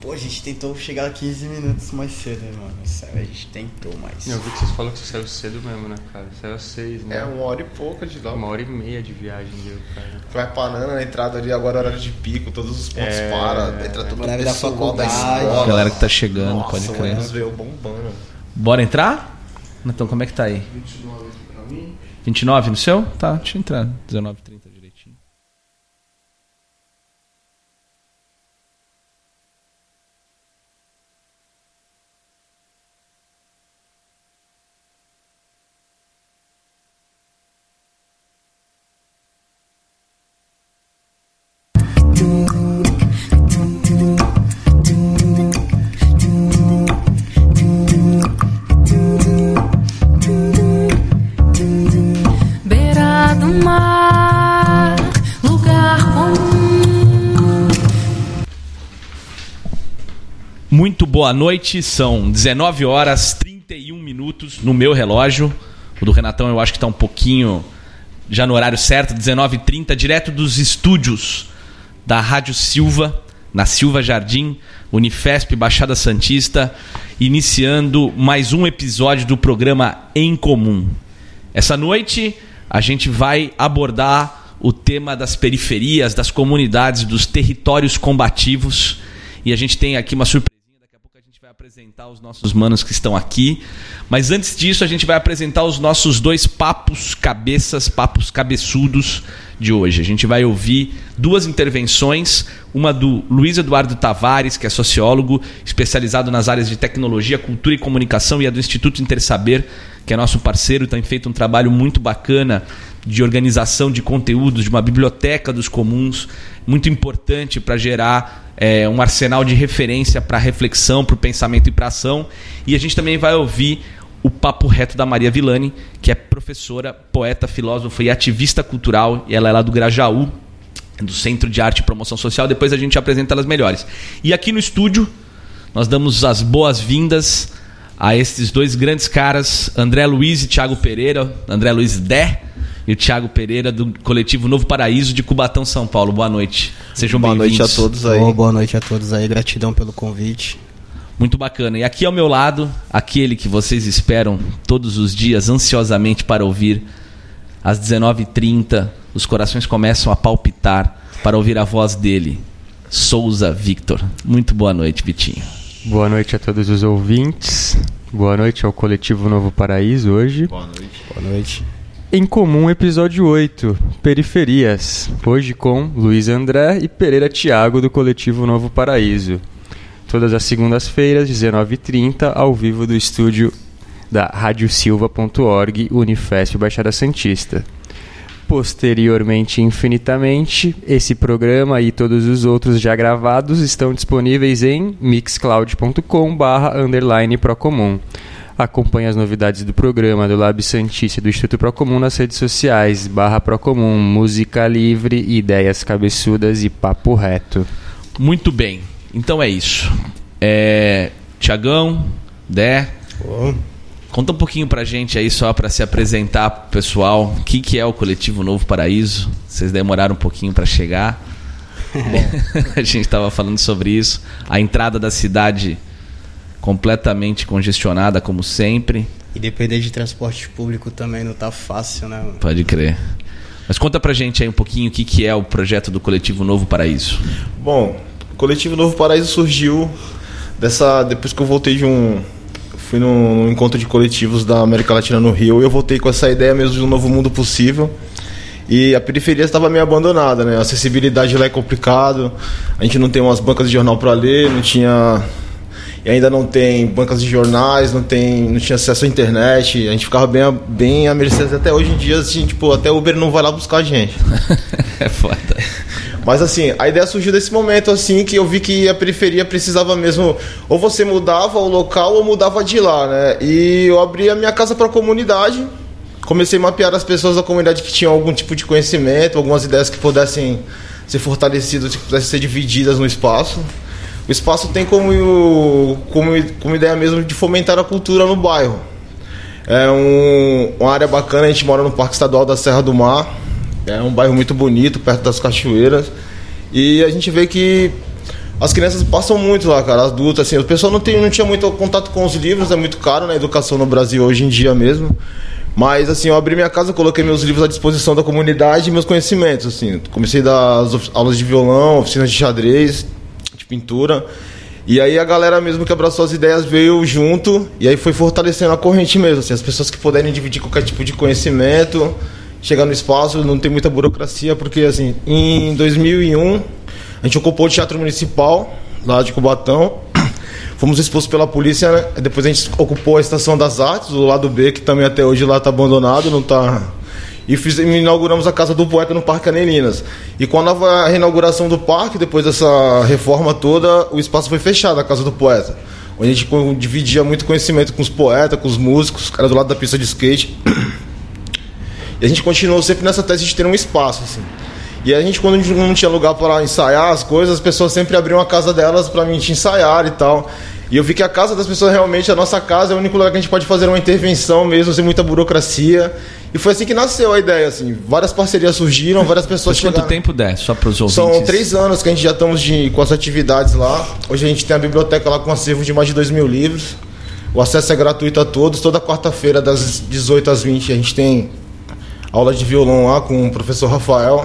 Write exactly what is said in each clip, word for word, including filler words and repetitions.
Pô, a gente tentou chegar quinze minutos mais cedo, né, mano? Sério, a gente tentou mais. Eu vi que vocês falaram que você saiu cedo mesmo, né, cara? Saiu às seis, né? É, uma hora e pouca de lá. Uma hora e meia de viagem deu, cara. Vai parando na entrada ali, agora é horário de pico, todos os pontos É, param, entra todo o horário da pessoal da faculdade. escola. A galera que tá chegando, Nossa, pode o crer. ônibus veio bombando. Bora entrar? Então, como é que tá aí? vinte e nove pra mim. vinte e nove no seu? Tá, deixa eu entrar. dezenove e trinta direitinho. Beira do mar, lugar comum. Muito boa noite, são dezenove horas e trinta e um minutos no meu relógio. O do Renatão eu acho que está um pouquinho já no horário certo, dezenove e trinta, direto dos estúdios da Rádio Silva, na Silva Jardim, Unifesp, Baixada Santista, iniciando mais um episódio do programa Em Comum. Essa noite a gente vai abordar o tema das periferias, das comunidades, dos territórios combativos. E a gente tem aqui uma surpresinha, daqui a pouco a gente vai apresentar os nossos manos que estão aqui. Mas antes disso a gente vai apresentar os nossos dois papos cabeças, papos cabeçudos de hoje. A gente vai ouvir duas intervenções, uma do Luiz Eduardo Tavares, que é sociólogo, especializado nas áreas de tecnologia, cultura e comunicação, e é do Instituto Intersaber, que é nosso parceiro, tem feito um trabalho muito bacana de organização de conteúdos, de uma biblioteca dos comuns, muito importante para gerar é, um arsenal de referência para reflexão, para o pensamento e para ação. E a gente também vai ouvir o papo reto da Maria Villani, que é professora, poeta, filósofa e ativista cultural, e ela é lá do Grajaú, do Centro de Arte e Promoção Social. Depois a gente apresenta elas melhores. E aqui no estúdio, nós damos as boas-vindas a esses dois grandes caras, André Luiz e Thiago Pereira, André Luiz Dé e o Thiago Pereira, do coletivo Novo Paraíso de Cubatão, São Paulo. Boa noite. Sejam Boa bem-vindos. noite a todos aí. Oh, boa noite a todos aí, gratidão pelo convite. Muito bacana. E aqui ao meu lado, aquele que vocês esperam todos os dias ansiosamente para ouvir, às dezenove e trinta, os corações começam a palpitar para ouvir a voz dele, Souza Victor. Muito boa noite, Vitinho. Boa noite a todos os ouvintes. Boa noite ao coletivo Novo Paraíso hoje. Boa noite. Boa noite. Em Comum, episódio oito, Periferias. Hoje com Luiz André e Pereira Thiago, do coletivo Novo Paraíso. Todas as segundas-feiras, dezenove e trinta, ao vivo do estúdio da rádio silva ponto org, Unifesp, Baixada Santista. Posteriormente, infinitamente, esse programa e todos os outros já gravados estão disponíveis em mixcloud ponto com barra underline procomum. Acompanhe as novidades do programa do Lab Santista e do Instituto Procomum nas redes sociais, barra Procomum, música livre, ideias cabeçudas e papo reto. Muito bem. Então é isso. É... Thiagão, Dé, Oh. conta um pouquinho pra gente aí, só pra se apresentar pro pessoal, o que, que é o coletivo Novo Paraíso. Vocês demoraram um pouquinho pra chegar. A gente tava falando sobre isso. A entrada da cidade completamente congestionada, como sempre. E depender de transporte público também não tá fácil, né, mano? Pode crer. Mas conta pra gente aí um pouquinho o que, que é o projeto do coletivo Novo Paraíso. Bom, o coletivo Novo Paraíso surgiu dessa, depois que eu voltei de um... Fui num, num encontro de coletivos da América Latina no Rio, e eu voltei com essa ideia mesmo de um novo mundo possível. E a periferia estava meio abandonada, né? A acessibilidade lá é complicado, a gente não tem umas bancas de jornal para ler, não tinha... E ainda não tem bancas de jornais, não, tem, não tinha acesso à internet, a gente ficava bem a, bem à mercê. Até hoje em dia, assim, tipo, até o Uber não vai lá buscar a gente. É foda. Mas assim, a ideia surgiu desse momento, assim, que eu vi que a periferia precisava mesmo, ou você mudava o local ou mudava de lá, né? E eu abri a minha casa para a comunidade, comecei a mapear as pessoas da comunidade que tinham algum tipo de conhecimento, algumas ideias que pudessem ser fortalecidas, que pudessem ser divididas no espaço. O espaço tem como, como, como ideia mesmo de fomentar a cultura no bairro. É um, uma área bacana, a gente mora no Parque Estadual da Serra do Mar. É um bairro muito bonito, perto das cachoeiras. E a gente vê que as crianças passam muito lá, cara, adultos, assim, o pessoal não, tem, não tinha muito contato com os livros, é muito caro na educação no Brasil hoje em dia mesmo. Mas, assim, eu abri minha casa, coloquei meus livros à disposição da comunidade e meus conhecimentos, assim. Comecei a dar as aulas de violão, oficinas de xadrez, de pintura. E aí a galera mesmo que abraçou as ideias veio junto e aí foi fortalecendo a corrente mesmo, assim. As pessoas que puderem dividir qualquer tipo de conhecimento, chegar no espaço, não tem muita burocracia, porque, assim, em dois mil e um, a gente ocupou o Teatro Municipal, lá de Cubatão. Fomos expostos pela polícia, né? Depois a gente ocupou a Estação das Artes, o lado B, que também até hoje lá está abandonado, não tá... E fiz, inauguramos a Casa do Poeta no Parque Anelinas. E com a nova reinauguração do parque, depois dessa reforma toda, o espaço foi fechado, a Casa do Poeta. Onde a gente dividia muito conhecimento com os poetas, com os músicos, era do lado da pista de skate. E a gente continuou sempre nessa tese de ter um espaço, assim. E a gente, quando a gente não tinha lugar para ensaiar as coisas, as pessoas sempre abriam a casa delas para a gente ensaiar e tal. E eu vi que a casa das pessoas, realmente, a nossa casa é o único lugar que a gente pode fazer uma intervenção mesmo, sem muita burocracia. E foi assim que nasceu a ideia, assim. Várias parcerias surgiram, várias pessoas chegaram. Quanto tempo der, só para os ouvintes? São três anos que a gente já estamos de, com as atividades lá. Hoje a gente tem a biblioteca lá com um acervo de mais de dois mil livros. O acesso é gratuito a todos. Toda quarta-feira, das dezoito às vinte, a gente tem aula de violão lá com o professor Rafael.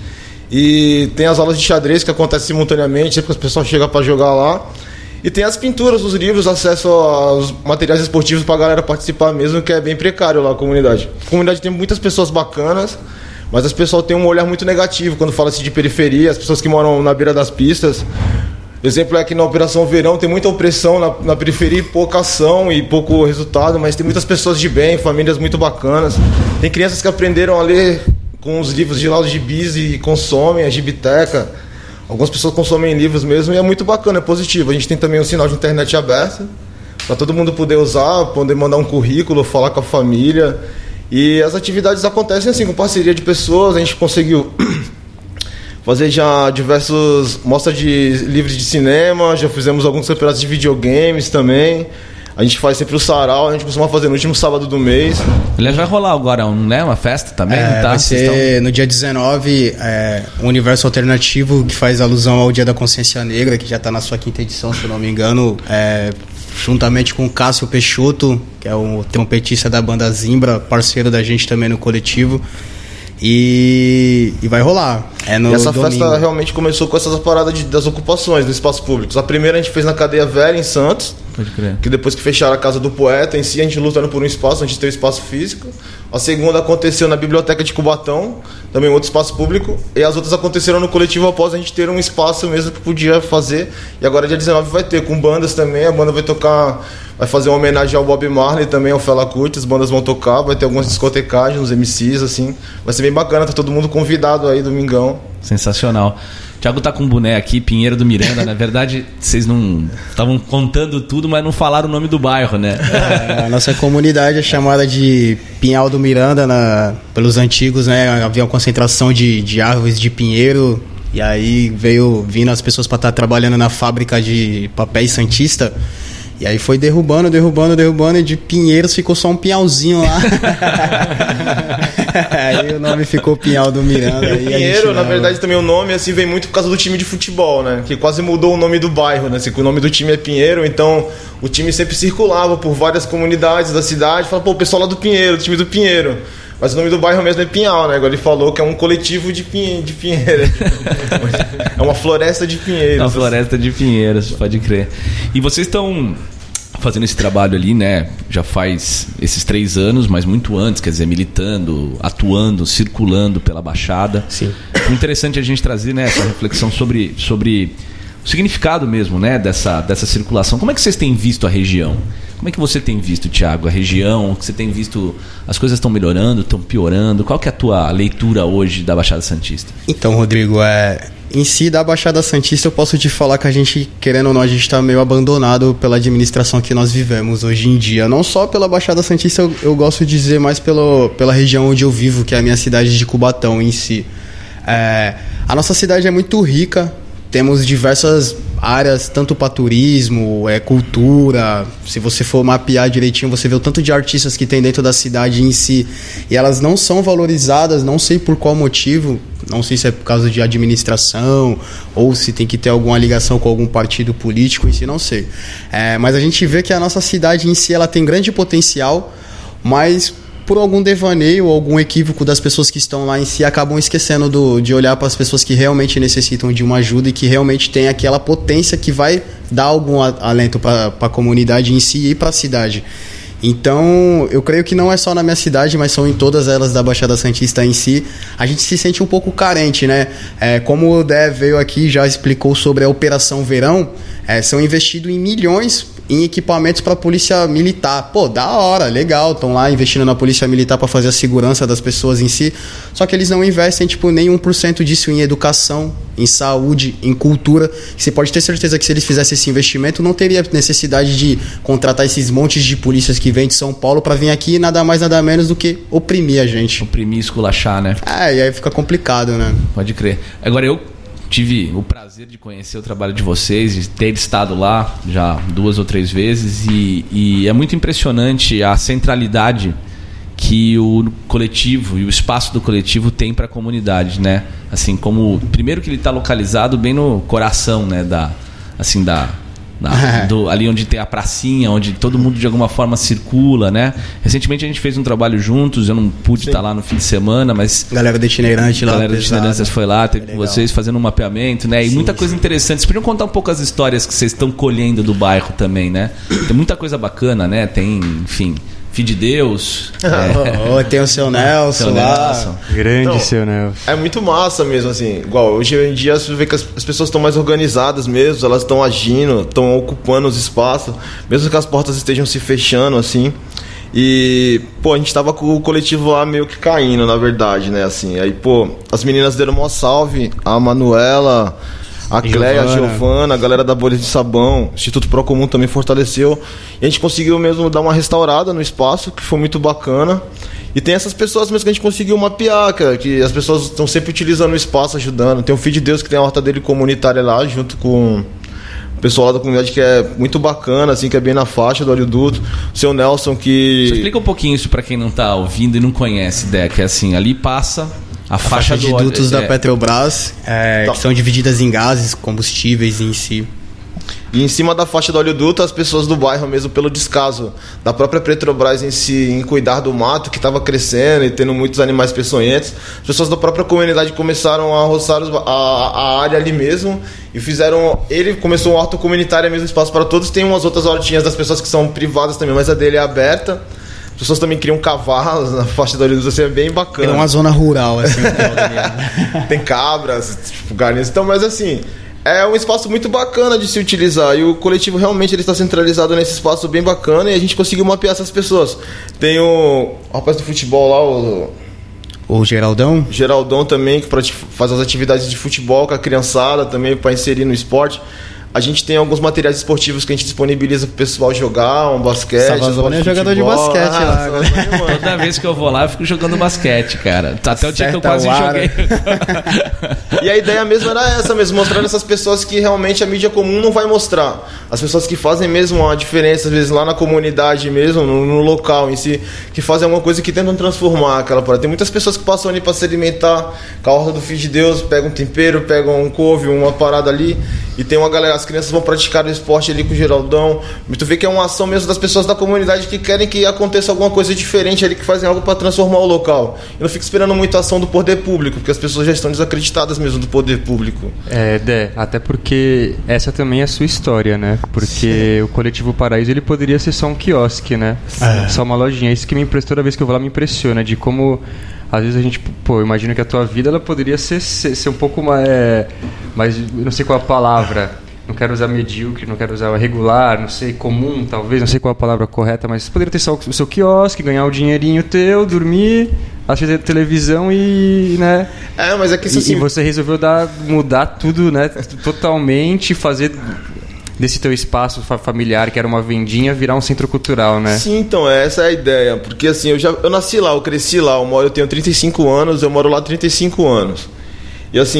E tem as aulas de xadrez que acontecem simultaneamente, sempre que o pessoal chega para jogar lá. E tem as pinturas, os livros, acesso aos materiais esportivos para a galera participar mesmo, que é bem precário lá a comunidade. A comunidade tem muitas pessoas bacanas, mas as pessoas têm um olhar muito negativo quando fala-se de periferia, as pessoas que moram na beira das pistas. Exemplo é que na Operação Verão tem muita opressão na, na periferia e pouca ação e pouco resultado, mas tem muitas pessoas de bem, famílias muito bacanas. Tem crianças que aprenderam a ler com os livros de lá, os gibis, e consomem a gibiteca. Algumas pessoas consomem livros mesmo e é muito bacana, é positivo. A gente tem também um sinal de internet aberto para todo mundo poder usar, poder mandar um currículo, falar com a família. E as atividades acontecem assim, com parceria de pessoas. A gente conseguiu fazer já diversos mostras de livros de cinema, já fizemos alguns campeonatos de videogames também. A gente faz sempre o sarau, a gente costuma fazer no último sábado do mês. Aliás, vai rolar agora um, né, uma festa também, é, tá? Vai ser estão... no dia dezenove, é, um universo alternativo que faz alusão ao Dia da Consciência Negra, que já está na sua quinta edição, se eu não me engano, é, juntamente com o Cássio Peixoto, que é o trompetista da banda Zimbra, parceiro da gente também no coletivo. E, e vai rolar. É no e essa domingo. Festa realmente começou com essas paradas de, das ocupações no espaço público. A primeira a gente fez na Cadeia Velha, em Santos. Pode crer. Que depois que fecharam a Casa do Poeta, em si a gente lutando por um espaço, a gente tem um espaço físico. A segunda aconteceu na Biblioteca de Cubatão, também outro espaço público. E as outras aconteceram no coletivo após a gente ter um espaço mesmo que podia fazer. E agora dia dezenove vai ter, com bandas também. A banda vai tocar, vai fazer uma homenagem ao Bob Marley também, ao Fela Kuti. As bandas vão tocar, vai ter algumas discotecagens, uns M Cs, assim. Vai ser bem bacana, tá todo mundo convidado aí, domingão. Sensacional. O Thiago tá com um boné aqui, Pinheiro do Miranda. Na verdade, vocês não estavam contando tudo, mas não falaram o nome do bairro, né? É, a nossa comunidade é chamada de Pinhal do Miranda, na, pelos antigos, né? Havia uma concentração de, de árvores de pinheiro. E aí veio vindo as pessoas para estar trabalhando na fábrica de papéis Santista. E aí foi derrubando, derrubando, derrubando, e de Pinheiros ficou só um pinhalzinho lá. Aí o nome ficou Pinhal do Miranda. E o Pinheiro, na verdade, também o nome assim vem muito por causa do time de futebol, né? Que quase mudou o nome do bairro, né? Assim, o nome do time é Pinheiro, então o time sempre circulava por várias comunidades da cidade. Falava, pô, o pessoal lá do Pinheiro, o time do Pinheiro. Mas o nome do bairro mesmo é Pinhal, né? Agora ele falou que é um coletivo de, pinhe... de pinheiros. É uma floresta de pinheiros. É uma floresta de pinheiros, pode crer. E vocês estão fazendo esse trabalho ali, né? Já faz esses três anos, mas muito antes, quer dizer, militando, atuando, circulando pela Baixada. Sim. É interessante a gente trazer, né, essa reflexão sobre, sobre o significado mesmo, né, dessa, dessa circulação. Como é que vocês têm visto a região? Como é que você tem visto, Thiago, a região? Que você tem visto, as coisas estão melhorando, estão piorando? Qual que é a tua leitura hoje da Baixada Santista? Então, Rodrigo, é, em si da Baixada Santista eu posso te falar que a gente, querendo ou não, a gente está meio abandonado pela administração que nós vivemos hoje em dia. Não só pela Baixada Santista, eu, eu gosto de dizer mais pelo, pela região onde eu vivo, que é a minha cidade de Cubatão em si. É, a nossa cidade é muito rica temos diversas áreas, tanto para turismo, é, cultura. Se você for mapear direitinho, você vê o tanto de artistas que tem dentro da cidade em si. E elas não são valorizadas, não sei por qual motivo. Não sei se é por causa de administração ou se tem que ter alguma ligação com algum partido político em si, não sei. É, mas a gente vê que a nossa cidade em si ela tem grande potencial, mas por algum devaneio ou algum equívoco das pessoas que estão lá em si, acabam esquecendo do, de olhar para as pessoas que realmente necessitam de uma ajuda e que realmente tem aquela potência que vai dar algum alento para a comunidade em si e para a cidade. Então, eu creio que não é só na minha cidade, mas são em todas elas da Baixada Santista em si. A gente se sente um pouco carente, né? É, como o Dé veio aqui e já explicou sobre a Operação Verão, é, são investidos em milhões em equipamentos para a polícia militar. Pô, da hora, legal, estão lá investindo na polícia militar para fazer a segurança das pessoas em si, só que eles não investem tipo nem um por cento disso em educação, em saúde, em cultura. Você pode ter certeza que se eles fizessem esse investimento, não teria necessidade de contratar esses montes de polícias que vêm de São Paulo para vir aqui nada mais, nada menos do que oprimir a gente. Oprimir, esculachar, né? É, e aí fica complicado, né? Pode crer. Agora, eu tive o prazer de conhecer o trabalho de vocês, de ter estado lá já duas ou três vezes, e, e é muito impressionante a centralidade que o coletivo e o espaço do coletivo tem para a comunidade, né? Assim, como primeiro que ele está localizado bem no coração, né? Da, assim, da, da do, ali onde tem a pracinha, onde todo mundo de alguma forma circula, né? Recentemente a gente fez um trabalho juntos, eu não pude estar lá no fim de semana, mas galera do itinerante lá, galera do itinerante foi lá, teve com vocês fazendo um mapeamento, né? E sim, muita coisa sim. interessante. Vocês podiam contar um pouco as histórias que vocês estão colhendo do bairro também, né? Tem muita coisa bacana, né? Tem, enfim, Filho de Deus. É. Oh, tem o seu Nelson seu lá. Nelson. Grande então, seu Nelson. É muito massa mesmo, assim. Igual, hoje em dia você vê que as, as pessoas estão mais organizadas mesmo, elas estão agindo, estão ocupando os espaços, mesmo que as portas estejam se fechando, assim. E, pô, a gente tava com o coletivo lá meio que caindo, na verdade, né, assim. Aí, pô, as meninas deram uma salve, a Manuela, a Cleia, a Giovana, a galera da Bolha de Sabão, o Instituto Procomum também fortaleceu. E a gente conseguiu mesmo dar uma restaurada no espaço, que foi muito bacana. E tem essas pessoas mesmo que a gente conseguiu mapear, cara, que as pessoas estão sempre utilizando o espaço, ajudando. Tem o Filho de Deus, que tem a horta dele comunitária lá, junto com o pessoal lá da comunidade, que é muito bacana, assim, que é bem na faixa do oleoduto. O seu Nelson, que... Você explica um pouquinho isso pra quem não tá ouvindo e não conhece, Dé, que é assim, ali passa... A, a faixa, faixa de do dutos é, da Petrobras, é, tá. que são divididas em gases, combustíveis em si. E em cima da faixa do oleoduto, as pessoas do bairro mesmo, pelo descaso da própria Petrobras em si, em cuidar do mato, que estava crescendo e tendo muitos animais peçonhentos, as pessoas da própria comunidade começaram a roçar os, a, a área ali mesmo e fizeram... Ele começou uma horta comunitária mesmo, espaço para todos. Tem umas outras hortinhas das pessoas que são privadas também, mas a dele é aberta. As pessoas também criam cavalos na faixa do oleoduto, assim, é bem bacana. É uma zona rural, assim. Tem cabras, tipo, galinhas. Então, mas assim, é um espaço muito bacana de se utilizar. E o coletivo realmente ele está centralizado nesse espaço bem bacana. E a gente conseguiu mapear essas pessoas. Tem o, o rapaz do futebol lá, o... O Geraldão? Geraldão também, que faz as atividades de futebol com a criançada também, para inserir no esporte. A gente tem alguns materiais esportivos que a gente disponibiliza pro pessoal jogar, um basquete. Savazone é jogador de basquete ah, lá. Agora. Toda vez que eu vou lá, eu fico jogando basquete, cara. Até o dia que eu quase joguei. E a ideia mesmo era essa mesmo, mostrar essas pessoas que realmente a mídia comum não vai mostrar. As pessoas que fazem mesmo a diferença, às vezes lá na comunidade mesmo, no, no local em si, que fazem alguma coisa que tentam transformar aquela parada. Tem muitas pessoas que passam ali para se alimentar com a horta do Filho de Deus, pegam um tempero, pegam um couve, uma parada ali, e tem uma galera, as crianças vão praticar o esporte ali com o Geraldão. E tu vê que é uma ação mesmo das pessoas da comunidade que querem que aconteça alguma coisa diferente ali, que fazem algo para transformar o local. Eu não fico esperando muito a ação do poder público, porque as pessoas já estão desacreditadas mesmo do poder público. É, Dé, até porque essa também é a sua história, né? Porque sim, o Coletivo Paraíso, ele poderia ser só um quiosque, né? É. Só uma lojinha. Isso que me impressiona, toda vez que eu vou lá me impressiona, de como... Às vezes a gente, pô, eu imagino que a tua vida ela poderia ser, ser, ser um pouco mais, é, mais, não sei qual a palavra, não quero usar medíocre, não quero usar regular, não sei, comum talvez, não sei qual a palavra correta, mas você poderia ter só o seu quiosque, ganhar o dinheirinho teu, dormir, assistir televisão e, né? É, mas é que isso e, assim... e você resolveu dar, mudar tudo, né, totalmente, fazer... desse teu espaço familiar, que era uma vendinha, virar um centro cultural, né? Sim, então, essa é a ideia. Porque assim, eu, já, eu nasci lá, eu cresci lá, eu, moro, eu tenho trinta e cinco anos, eu moro lá há trinta e cinco anos. E assim,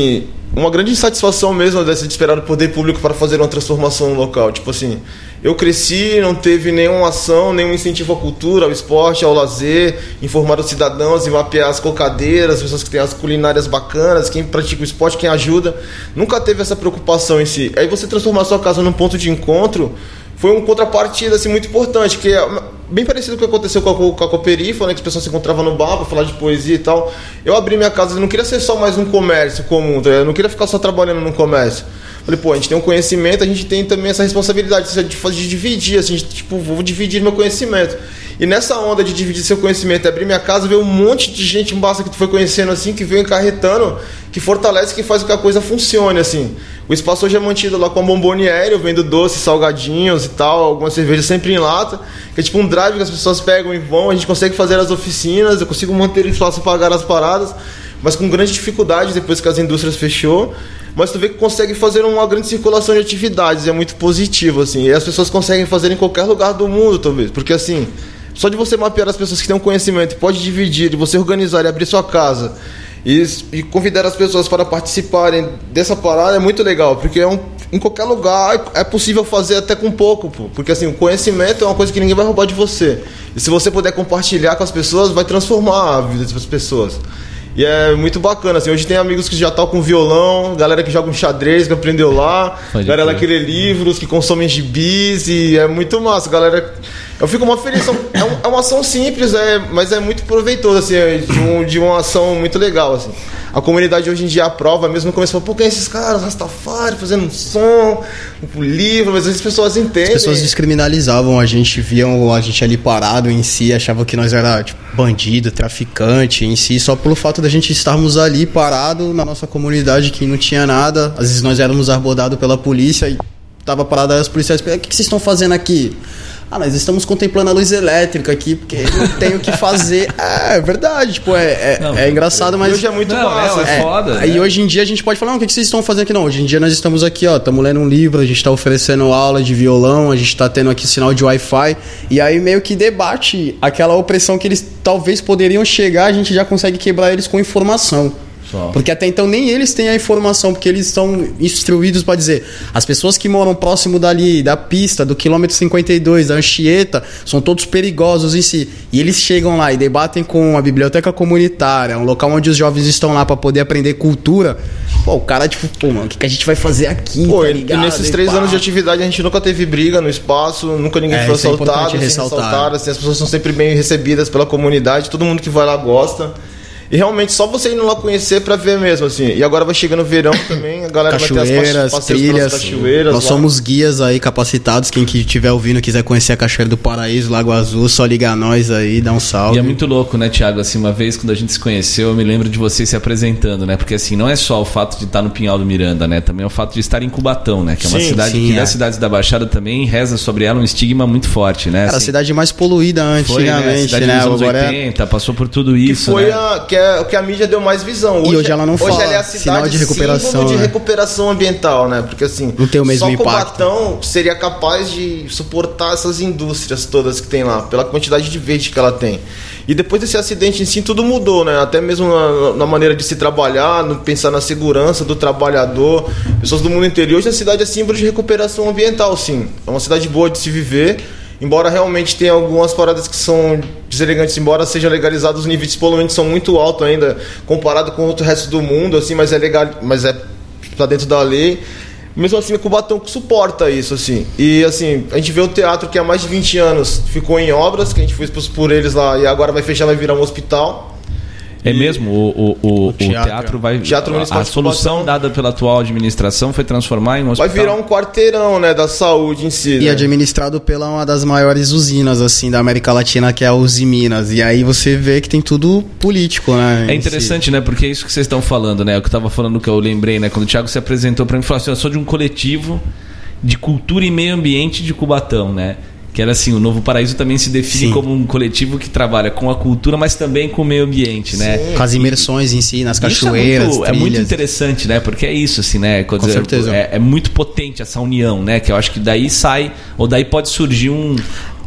uma grande insatisfação mesmo dessa de esperar o poder público para fazer uma transformação no local. Tipo assim, eu cresci, não teve nenhuma ação, nenhum incentivo à cultura, ao esporte, ao lazer, informar os cidadãos e mapear as cocadeiras, as pessoas que têm as culinárias bacanas, quem pratica o esporte, quem ajuda. Nunca teve essa preocupação em si. Aí você transformar a sua casa num ponto de encontro foi uma contrapartida assim, muito importante, que é bem parecido com o que aconteceu com a, com a Cooperifa, né, que as pessoas se encontravam no bar para falar de poesia e tal. Eu abri minha casa, eu não queria ser só mais um comércio comum, tá? Eu não queria ficar só trabalhando num comércio. Falei, pô, a gente tem um conhecimento, a gente tem também essa responsabilidade de, de dividir, assim, de, tipo, vou dividir meu conhecimento. E nessa onda de dividir seu conhecimento e abrir minha casa, veio um monte de gente massa que tu foi conhecendo, assim, que veio encarretando, que fortalece, que faz com que a coisa funcione, assim. O espaço hoje é mantido lá com a Bomboniere, eu vendo doces, salgadinhos e tal, algumas cervejas sempre em lata, que é tipo um drive que as pessoas pegam e vão, a gente consegue fazer as oficinas, eu consigo manter o espaço para pagar as paradas, mas com grande dificuldade depois que as indústrias fechou. Mas tu vê que consegue fazer uma grande circulação de atividades, é muito positivo, assim, e as pessoas conseguem fazer em qualquer lugar do mundo, talvez, porque assim, só de você mapear as pessoas que têm um conhecimento e pode dividir, e você organizar e abrir sua casa e, e convidar as pessoas para participarem dessa parada é muito legal, porque é um, em qualquer lugar é possível fazer até com pouco, pô, porque assim, o conhecimento é uma coisa que ninguém vai roubar de você, e se você puder compartilhar com as pessoas, vai transformar a vida das pessoas. E é muito bacana, assim, hoje tem amigos que já tocam violão, galera que joga um xadrez, que aprendeu lá, Pode galera que lê livros, que consomem gibis, e é muito massa, galera. Eu fico muito feliz, é, um, é uma ação simples, é, mas é muito proveitosa, assim, é de, um, de uma ação muito legal, assim. A comunidade hoje em dia aprova, mesmo no começo, fala, pô, quem é esses caras, Rastafari, fazendo um som, um livro, mas as pessoas entendem. As pessoas descriminalizavam a gente, viam a gente ali parado em si, achavam que nós era tipo, bandido, traficante em si, só pelo fato da gente estarmos ali parado na nossa comunidade que não tinha nada. Às vezes nós éramos abordados pela polícia e tava parado aí os policiais, o que, que vocês estão fazendo aqui? Ah, nós estamos contemplando a luz elétrica aqui, porque não tem o que fazer. É, é verdade, tipo, é, é, não, é engraçado, mas... Hoje é muito não, massa. É, é foda, né? E hoje em dia a gente pode falar, não, o que vocês estão fazendo aqui? Não, hoje em dia nós estamos aqui, ó, estamos lendo um livro, a gente está oferecendo aula de violão, a gente está tendo aqui sinal de Wi-Fi, e aí meio que debate aquela opressão que eles talvez poderiam chegar, a gente já consegue quebrar eles com informação. Só. Porque até então nem eles têm a informação, porque eles estão instruídos para dizer, as pessoas que moram próximo dali, da pista, do quilômetro cinquenta e dois, da Anchieta, são todos perigosos em si. E eles chegam lá e debatem com a biblioteca comunitária, um local onde os jovens estão lá para poder aprender cultura. Pô, o cara tipo, pô, mano, o que, que a gente vai fazer aqui? Pô, tá ligado? E nesses três anos de atividade a gente nunca teve briga no espaço, nunca ninguém é, foi assaltado, é ressaltado, assim, as pessoas são sempre bem recebidas pela comunidade, todo mundo que vai lá gosta. E realmente só você indo lá conhecer pra ver mesmo, assim. E agora vai chegando o verão também, a galera cachoeiras, vai ter as trilhas, cachoeiras. Nós lá. somos guias aí capacitados. Quem que estiver ouvindo e quiser conhecer a Cachoeira do Paraíso, Lago Azul, só ligar nós aí, dá um salve. E é muito louco, né, Thiago? Assim, uma vez quando a gente se conheceu, eu me lembro de você se apresentando, né? Porque assim, não é só o fato de estar no Pinhal do Miranda, né? Também é o fato de estar em Cubatão, né? Que é uma sim, cidade sim, que é. das cidades da Baixada também reza sobre ela um estigma muito forte, né? Era assim, a cidade mais poluída antigamente, foi, né? A cidade né? dos anos Agora oitenta, passou por tudo isso, que foi né? a, que, é, que a mídia deu mais visão. Hoje, e hoje ela não hoje fala. Ela é a Sinal cidade de recuperação, símbolo de né? recuperação ambiental, né? Porque assim, não tem o mesmo só impacto. Cubatão seria capaz de suportar essas indústrias todas que tem lá, pela quantidade de verde que ela tem. E depois desse acidente em si, tudo mudou, né? Até mesmo na, na maneira de se trabalhar, no pensar na segurança do trabalhador. Pessoas do mundo interior, hoje a cidade é símbolo de recuperação ambiental, sim. É uma cidade boa de se viver. Embora realmente tenha algumas paradas que são deselegantes, embora seja legalizado, os níveis de poluentes são muito altos ainda, comparado com o resto do mundo, assim, mas é legal, mas é tá dentro da lei. Mesmo assim, o Cubatão suporta isso, assim. E assim, a gente vê o teatro que há mais de vinte anos ficou em obras, que a gente foi exposto por eles lá e agora vai fechar, vai virar um hospital. É mesmo, o, o, o, o teatro, teatro vai. Teatro a, a solução dada pela atual administração foi transformar em um hospital. Vai virar um quarteirão, né, da saúde em si. E né? administrado pela uma das maiores usinas, assim, da América Latina, que é a Uzi Minas. E aí você vê que tem tudo político, né? É interessante, si. né? Porque é isso que vocês estão falando, né? O que eu tava falando que eu lembrei, né? Quando o Thiago se apresentou pra mim, falou assim: eu sou de um coletivo de cultura e meio ambiente de Cubatão, né? Que era assim, o Novo Paraíso também se define Sim. como um coletivo que trabalha com a cultura, mas também com o meio ambiente, né? Sim. Com as imersões em si, nas cachoeiras, isso é muito, é muito interessante, né? Porque é isso, assim, né? Com dizer, certeza. É, é muito potente essa união, né? Que eu acho que daí sai, ou daí pode surgir um...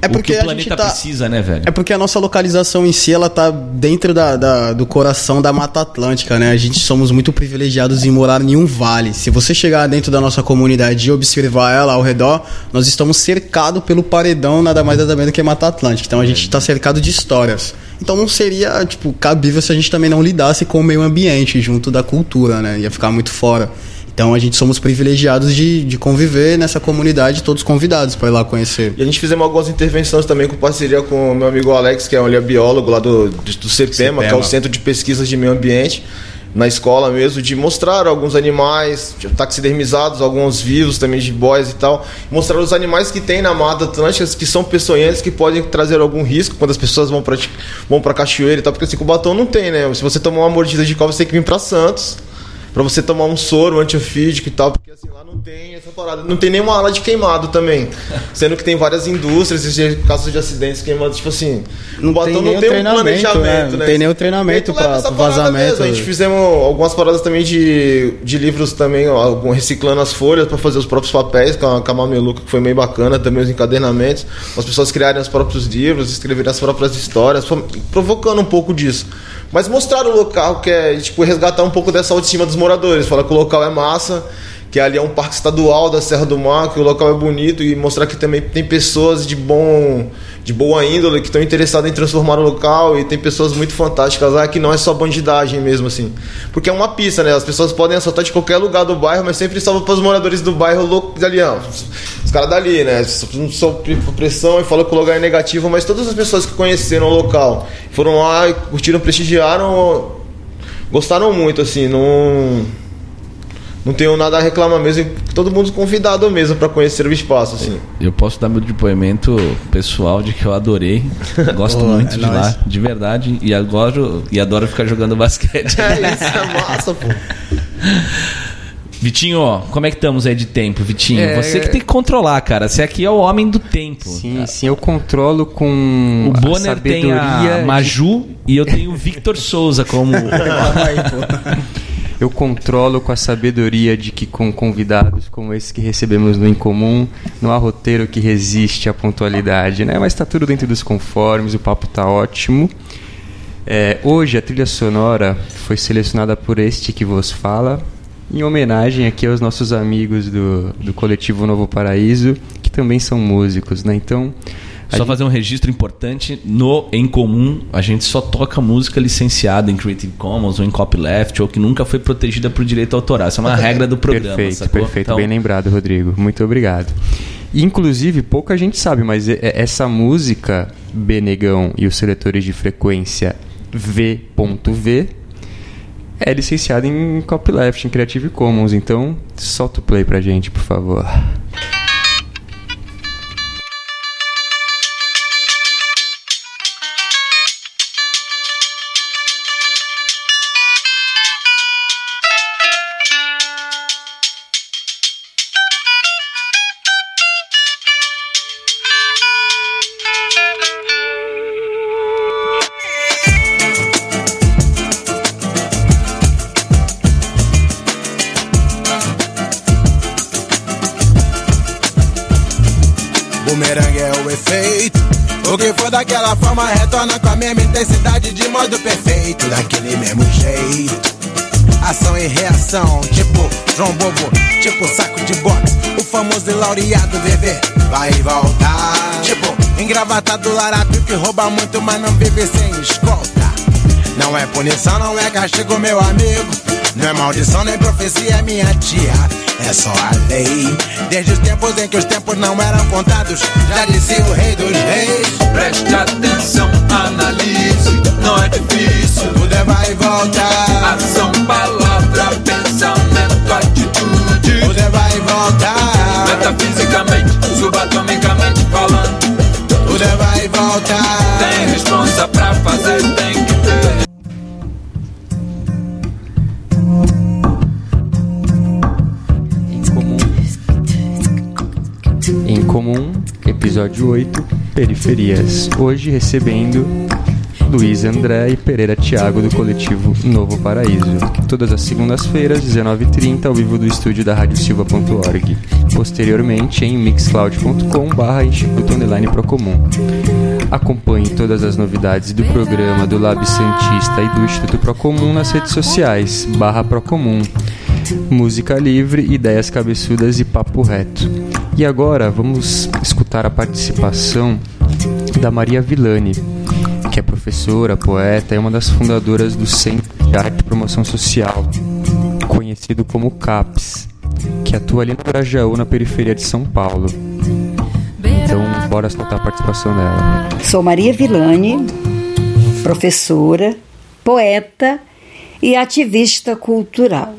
É porque o que o a planeta gente tá... precisa, né, velho? É porque a nossa localização em si, ela tá dentro da, da- do coração da Mata Atlântica, né? A gente somos muito privilegiados em morar em um vale. Se você chegar dentro da nossa comunidade e observar ela ao redor, nós estamos cercados pelo paredão, nada mais nada menos que Mata Atlântica. Então a gente está cercado de histórias. Então não seria, tipo, cabível se a gente também não lidasse com o meio ambiente junto da cultura, né? Ia ficar muito fora. Então a gente somos privilegiados de, de conviver nessa comunidade, todos convidados para ir lá conhecer. E a gente fizemos algumas intervenções também com parceria com o meu amigo Alex, que é um biólogo lá do, do CEPEMA, que é o Centro de Pesquisas de Meio Ambiente, na escola mesmo, de mostrar alguns animais taxidermizados, alguns vivos também, de boias e tal. Mostrar os animais que tem na Mata Atlântica, que são peçonhentos, que podem trazer algum risco quando as pessoas vão para vão para cachoeira e tal, porque assim, Cubatão não tem, né? Se você tomar uma mordida de cobra, você tem que vir para Santos pra você tomar um soro antiofídico e tal, porque assim, lá não tem essa parada. Não tem nenhuma ala de queimado também. Sendo que tem várias indústrias, e casos de acidentes queimados, tipo assim. Não o Batom tem não nem tem o um treinamento, planejamento, né? né? Não tem nem o treinamento E tu leva pra- essa pro parada vazamento. mesmo. A gente fizemos algumas paradas também de, de livros também, ó, algum- reciclando as folhas pra fazer os próprios papéis, com a, com a Mameluca, que foi meio bacana também, os encadernamentos. As pessoas criarem os próprios livros, escreverem as próprias histórias, provocando um pouco disso. Mas mostrar o local, que é, tipo, resgatar um pouco dessa autoestima dos moradores. Falar que o local é massa, que ali é um parque estadual da Serra do Mar, que o local é bonito, e mostrar que também tem pessoas de bom, de boa índole que estão interessadas em transformar o local, e tem pessoas muito fantásticas lá, que não é só bandidagem mesmo, assim. Porque é uma pista, né? As pessoas podem assaltar de qualquer lugar do bairro, mas sempre salva para os moradores do bairro loucos dali, ó. Os caras dali, né? Não sofrem pressão e falam que o lugar é negativo, mas todas as pessoas que conheceram o local, foram lá e curtiram, prestigiaram, gostaram muito, assim, não... Não tenho nada a reclamar mesmo, todo mundo convidado mesmo para conhecer o espaço, assim. Eu posso dar meu depoimento pessoal de que eu adorei. Gosto Pô, muito é de nóis. lá, de verdade. E agora e adoro ficar jogando basquete. É isso, é massa, pô. Vitinho, ó, como é que estamos aí de tempo, Vitinho? É, Você que tem que controlar, cara. Você aqui é o homem do tempo. Sim, sim, eu controlo com O a Bonner tem a sabedoria de- Maju e eu tenho o Victor Souza como... Eu controlo com a sabedoria de que com convidados como esse que recebemos no Incomum, não há roteiro que resiste à pontualidade, né? Mas tá tudo dentro dos conformes, o papo tá ótimo. É, hoje a trilha sonora foi selecionada por este que vos fala, em homenagem aqui aos nossos amigos do, do Coletivo Novo Paraíso, que também são músicos, né? Então... a Só gente- fazer um registro importante, no Em Comum a gente só toca música licenciada em Creative Commons ou em Copyleft, ou que nunca foi protegida por direito autoral. Essa é uma regra do programa, Perfeito, sacou? perfeito. Então, Bem lembrado, Rodrigo. Muito obrigado. Inclusive, pouca gente sabe, mas e- essa música, Benegão e os seletores de frequência V V, é licenciada em Copyleft, em Creative Commons. Então, solta o play pra gente, por favor. Bumerangue é o efeito. O que for daquela forma retorna com a mesma intensidade, de modo perfeito, daquele mesmo jeito. Ação e reação, tipo João Bobo, tipo saco de boxe. O famoso e laureado V V vai e voltar. Tipo engravatado larápio que rouba muito, mas não vive sem escolta. Não é punição, não é castigo, meu amigo. Não é maldição, nem profecia, é minha tia. É só a lei. Desde os tempos em que os tempos não eram contados, já dizia o rei dos reis. Preste atenção, analise, não é difícil. Tudo é vai e voltar. Ação, palavra, pensamento, atitude. Tudo é vai e voltar. Metafisicamente, subatomicamente falando. Tudo é vai e voltar. Tem responsa pra fazer, tem que ter. Em comum, em comum, episódio oito, Periferias. Hoje recebendo Luiz André e Pereira Tiago do coletivo Novo Paraíso. Todas as segundas-feiras, dezenove e trinta, ao vivo do estúdio da rádio silva ponto org. Posteriormente em mixcloud ponto com barra Instituto Underline Procomum. Acompanhe todas as novidades do programa do Lab Santista e do Instituto Procomum nas redes sociais, barra Procomum. Música livre, ideias cabeçudas e papo reto. E agora vamos escutar a participação da Maria Villani, que é professora, poeta e uma das fundadoras do Centro de Arte e Promoção Social, conhecido como CAPS, que atua ali no Grajaú, na periferia de São Paulo. Então, bora escutar a participação dela. Sou Maria Villani, professora, poeta e ativista cultural.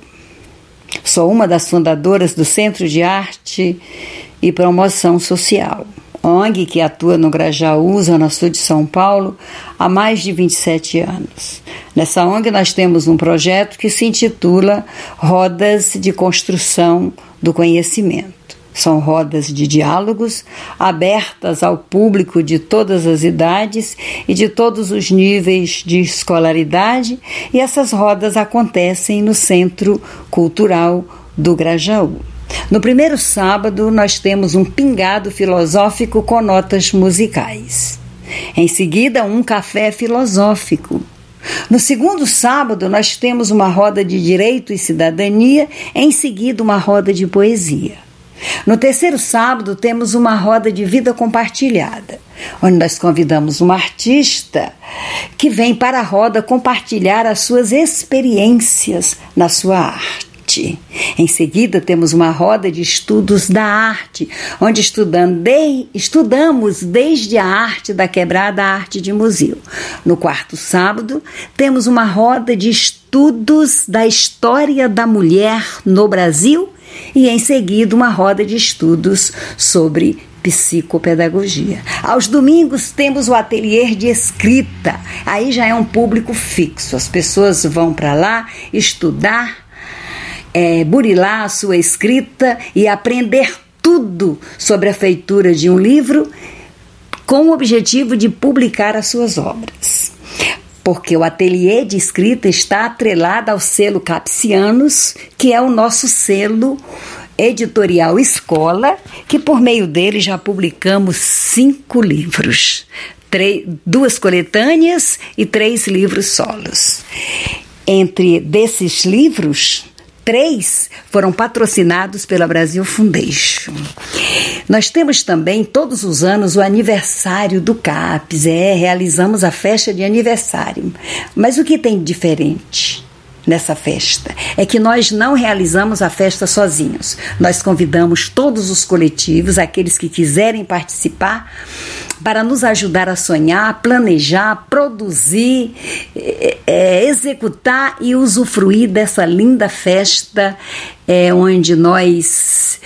Sou uma das fundadoras do Centro de Arte e Promoção Social, O N G que atua no Grajaú, Zona Sul de São Paulo, há mais de vinte e sete anos. Nessa O N G nós temos um projeto que se intitula Rodas de Construção do Conhecimento. São rodas de diálogos abertas ao público de todas as idades e de todos os níveis de escolaridade, e essas rodas acontecem no Centro Cultural do Grajaú. No primeiro sábado, nós temos um pingado filosófico com notas musicais. Em seguida, um café filosófico. No segundo sábado, nós temos uma roda de direito e cidadania, em seguida uma roda de poesia. No terceiro sábado, temos uma roda de vida compartilhada, onde nós convidamos uma artista que vem para a roda compartilhar as suas experiências na sua arte. Em seguida, temos uma roda de estudos da arte, onde estudando de, estudamos desde a arte da quebrada à arte de museu. No quarto sábado, temos uma roda de estudos da história da mulher no Brasil e, em seguida, uma roda de estudos sobre psicopedagogia. Aos domingos temos o ateliê de escrita. Aí já é um público fixo. As pessoas vão para lá estudar, é, burilar a sua escrita e aprender tudo sobre a feitura de um livro, com o objetivo de publicar as suas obras. Porque o ateliê de escrita está atrelado ao selo Capsianos, que é o nosso selo editorial escola, que por meio dele já publicamos cinco livros, três, duas coletâneas e três livros solos. Entre desses livros, três foram patrocinados pela Brasil Foundation. Nós temos também, todos os anos, o aniversário do CAPS. É, realizamos a festa de aniversário. Mas o que tem de diferente nessa festa é que nós não realizamos a festa sozinhos. Nós convidamos todos os coletivos, aqueles que quiserem participar, para nos ajudar a sonhar, planejar, produzir, é, executar e usufruir dessa linda festa, é, onde nós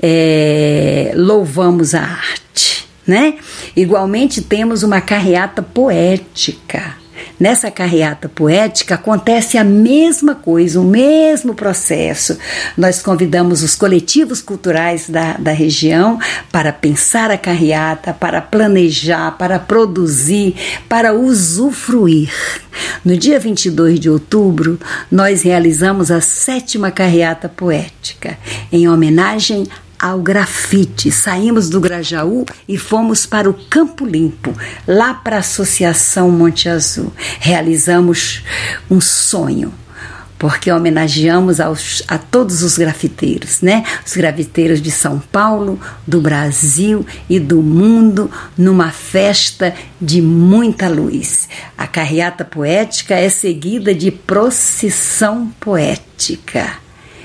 é, louvamos a arte, né? Igualmente temos uma carreata poética. Nessa carreata poética acontece a mesma coisa, o mesmo processo. Nós convidamos os coletivos culturais da, da região para pensar a carreata, para planejar, para produzir, para usufruir. No dia vinte e dois de outubro, nós realizamos a sétima carreata poética, em homenagem ao grafite. Saímos do Grajaú e fomos para o Campo Limpo, lá para a Associação Monte Azul. Realizamos um sonho, porque homenageamos aos, a todos os grafiteiros, né? Os grafiteiros de São Paulo, do Brasil e do mundo, numa festa de muita luz. A carreata poética é seguida de procissão poética.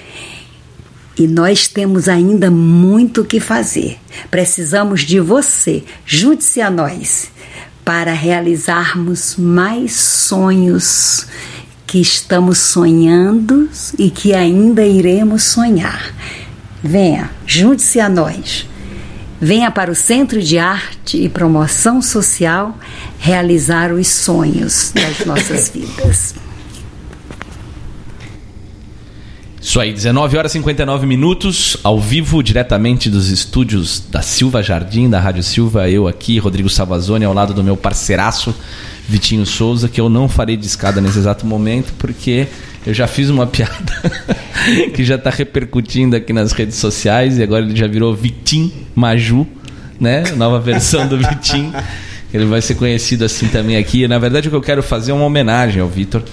E nós temos ainda muito o que fazer. Precisamos de você. Junte-se a nós para realizarmos mais sonhos que estamos sonhando e que ainda iremos sonhar. Venha, junte-se a nós. Venha para o Centro de Arte e Promoção Social realizar os sonhos das nossas vidas. Isso aí, dezenove horas e cinquenta e nove minutos, ao vivo, diretamente dos estúdios da Silva Jardim, da Rádio Silva. Eu aqui, Rodrigo Savazone, ao lado do meu parceiraço Vitinho Souza, que eu não farei de escada nesse exato momento, porque eu já fiz uma piada que já está repercutindo aqui nas redes sociais, e agora ele já virou Vitim Maju, né? Nova versão do Vitim. Ele vai ser conhecido assim também aqui. Na verdade, o que eu quero fazer é uma homenagem ao Vitor,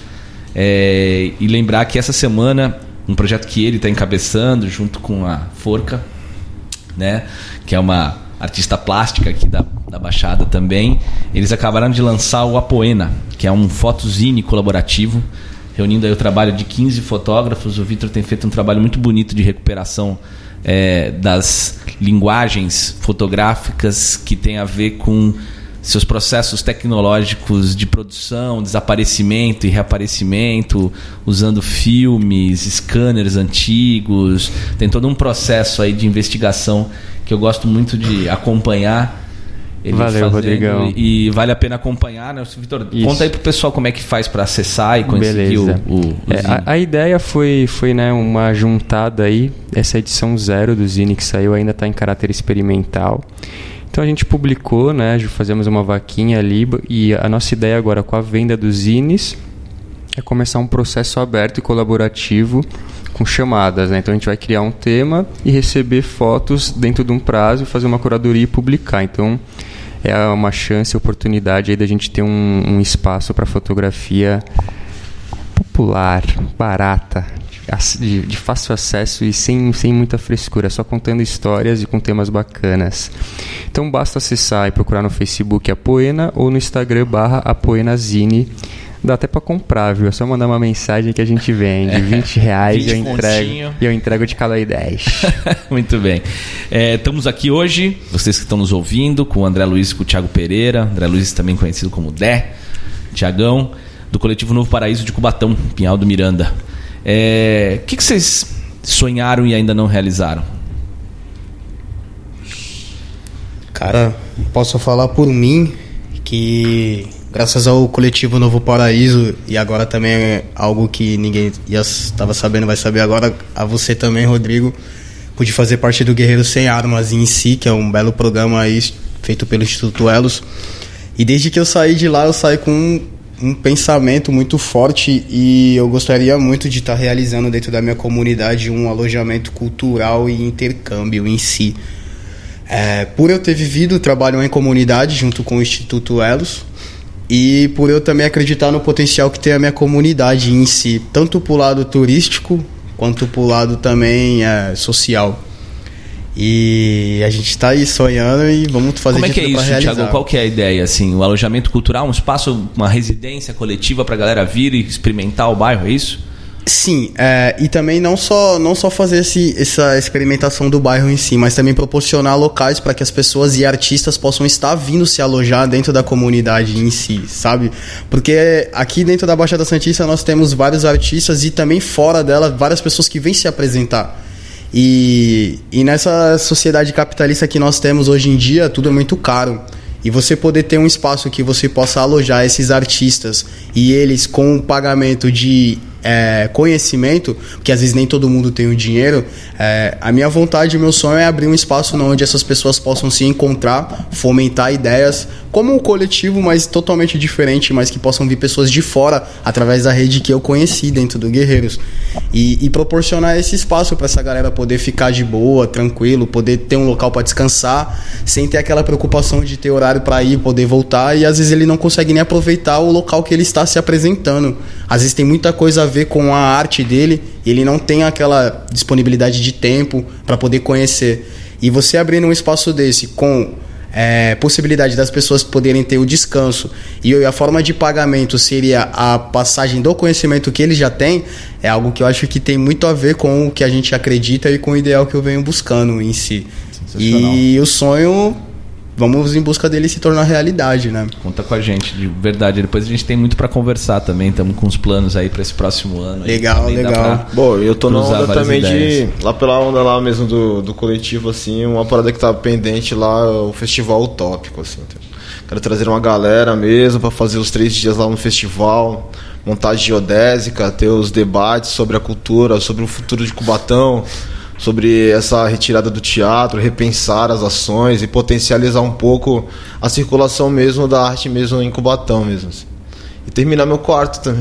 é, e lembrar que essa semana, um projeto que ele está encabeçando junto com a Forca, né, que é uma artista plástica aqui da, da Baixada também, eles acabaram de lançar o Apoena, que é um fotozine colaborativo, reunindo aí o trabalho de quinze fotógrafos. O Vitor tem feito um trabalho muito bonito de recuperação é, das linguagens fotográficas que tem a ver com seus processos tecnológicos de produção, desaparecimento e reaparecimento, usando filmes, scanners antigos. Tem todo um processo aí de investigação que eu gosto muito de acompanhar. Ele Valeu, Rodrigão. E vale a pena acompanhar, né? Vitor, conta aí pro pessoal como é que faz para acessar e conhecer o, o, o é, a, a ideia foi, foi né, uma juntada aí. Essa edição zero do Zine que saiu ainda está em caráter experimental. Então a gente publicou, né, fazemos uma vaquinha ali, e a nossa ideia agora com a venda dos zines é começar um processo aberto e colaborativo com chamadas, né? Então a gente vai criar um tema e receber fotos dentro de um prazo, fazer uma curadoria e publicar. Então é uma chance, oportunidade aí da gente ter um, um espaço para fotografia popular, barata, de, de fácil acesso e sem, sem muita frescura, só contando histórias e com temas bacanas. Então basta acessar e procurar no Facebook Apoena ou no Instagram barra Apoenazine. Dá até para comprar, viu? É só mandar uma mensagem que a gente vende. vinte reais vinte eu entrego, e eu entrego de cada dez. Muito bem. É, estamos aqui hoje, vocês que estão nos ouvindo, com o André Luiz e com o Thiago Pereira. André Luiz também conhecido como Dé, Thiagão, do Coletivo Novo Paraíso de Cubatão, Pinhal do Miranda. É, o que, que vocês sonharam e ainda não realizaram? Cara, posso falar por mim que graças ao Coletivo Novo Paraíso, e agora também é algo que ninguém estava sabendo, vai saber agora, a você também, Rodrigo, pude fazer parte do Guerreiros Sem Armas em si, que é um belo programa aí feito pelo Instituto Elos. E desde que eu saí de lá, eu saí com um, um pensamento muito forte, e eu gostaria muito de estar realizando dentro da minha comunidade um alojamento cultural e intercâmbio em si. É, por eu ter vivido o trabalho em comunidade junto com o Instituto Elos, e por eu também acreditar no potencial que tem a minha comunidade em si, tanto pro lado turístico quanto pro lado também é, social. E a gente está aí sonhando e vamos fazer. Como é que é isso, Thiago? Qual que é a ideia? Assim, o alojamento cultural, um espaço, uma residência coletiva para a galera vir e experimentar o bairro, é isso? Sim, é, e também não só, não só fazer esse, essa experimentação do bairro em si, mas também proporcionar locais para que as pessoas e artistas possam estar vindo se alojar dentro da comunidade em si, sabe? Porque aqui dentro da Baixada Santista nós temos vários artistas e também fora dela várias pessoas que vêm se apresentar. E, e nessa sociedade capitalista que nós temos hoje em dia, tudo é muito caro. E você poder ter um espaço que você possa alojar esses artistas e eles com o pagamento de é, conhecimento, porque às vezes nem todo mundo tem o dinheiro, é, a minha vontade e meu sonho é abrir um espaço onde essas pessoas possam se encontrar, fomentar ideias como um coletivo, mas totalmente diferente, mas que possam vir pessoas de fora através da rede que eu conheci dentro do Guerreiros, e, e proporcionar esse espaço para essa galera poder ficar de boa, tranquilo, poder ter um local para descansar sem ter aquela preocupação de ter horário para ir, poder voltar, e às vezes ele não consegue nem aproveitar o local que ele está se apresentando. Às vezes tem muita coisa a ver com a arte dele e ele não tem aquela disponibilidade de tempo para poder conhecer. E você abrindo um espaço desse com é, possibilidade das pessoas poderem ter o descanso e a forma de pagamento seria a passagem do conhecimento que ele já tem, é algo que eu acho que tem muito a ver com o que a gente acredita e com o ideal que eu venho buscando em si. E o sonho vamos em busca dele se tornar realidade, né? Conta com a gente, de verdade. Depois a gente tem muito pra conversar também. Estamos com os planos aí pra esse próximo ano. Legal, aí, legal. pra, Bom, eu tô na onda também ideias. de... Lá pela onda lá mesmo do, do coletivo, assim, uma parada que tá pendente lá é o Festival Utópico, assim. Quero trazer uma galera mesmo pra fazer os três dias lá no festival, montagem geodésica, ter os debates sobre a cultura, sobre o futuro de Cubatão, sobre essa retirada do teatro, repensar as ações e potencializar um pouco a circulação mesmo da arte mesmo em Cubatão mesmo, assim. E terminar meu quarto também.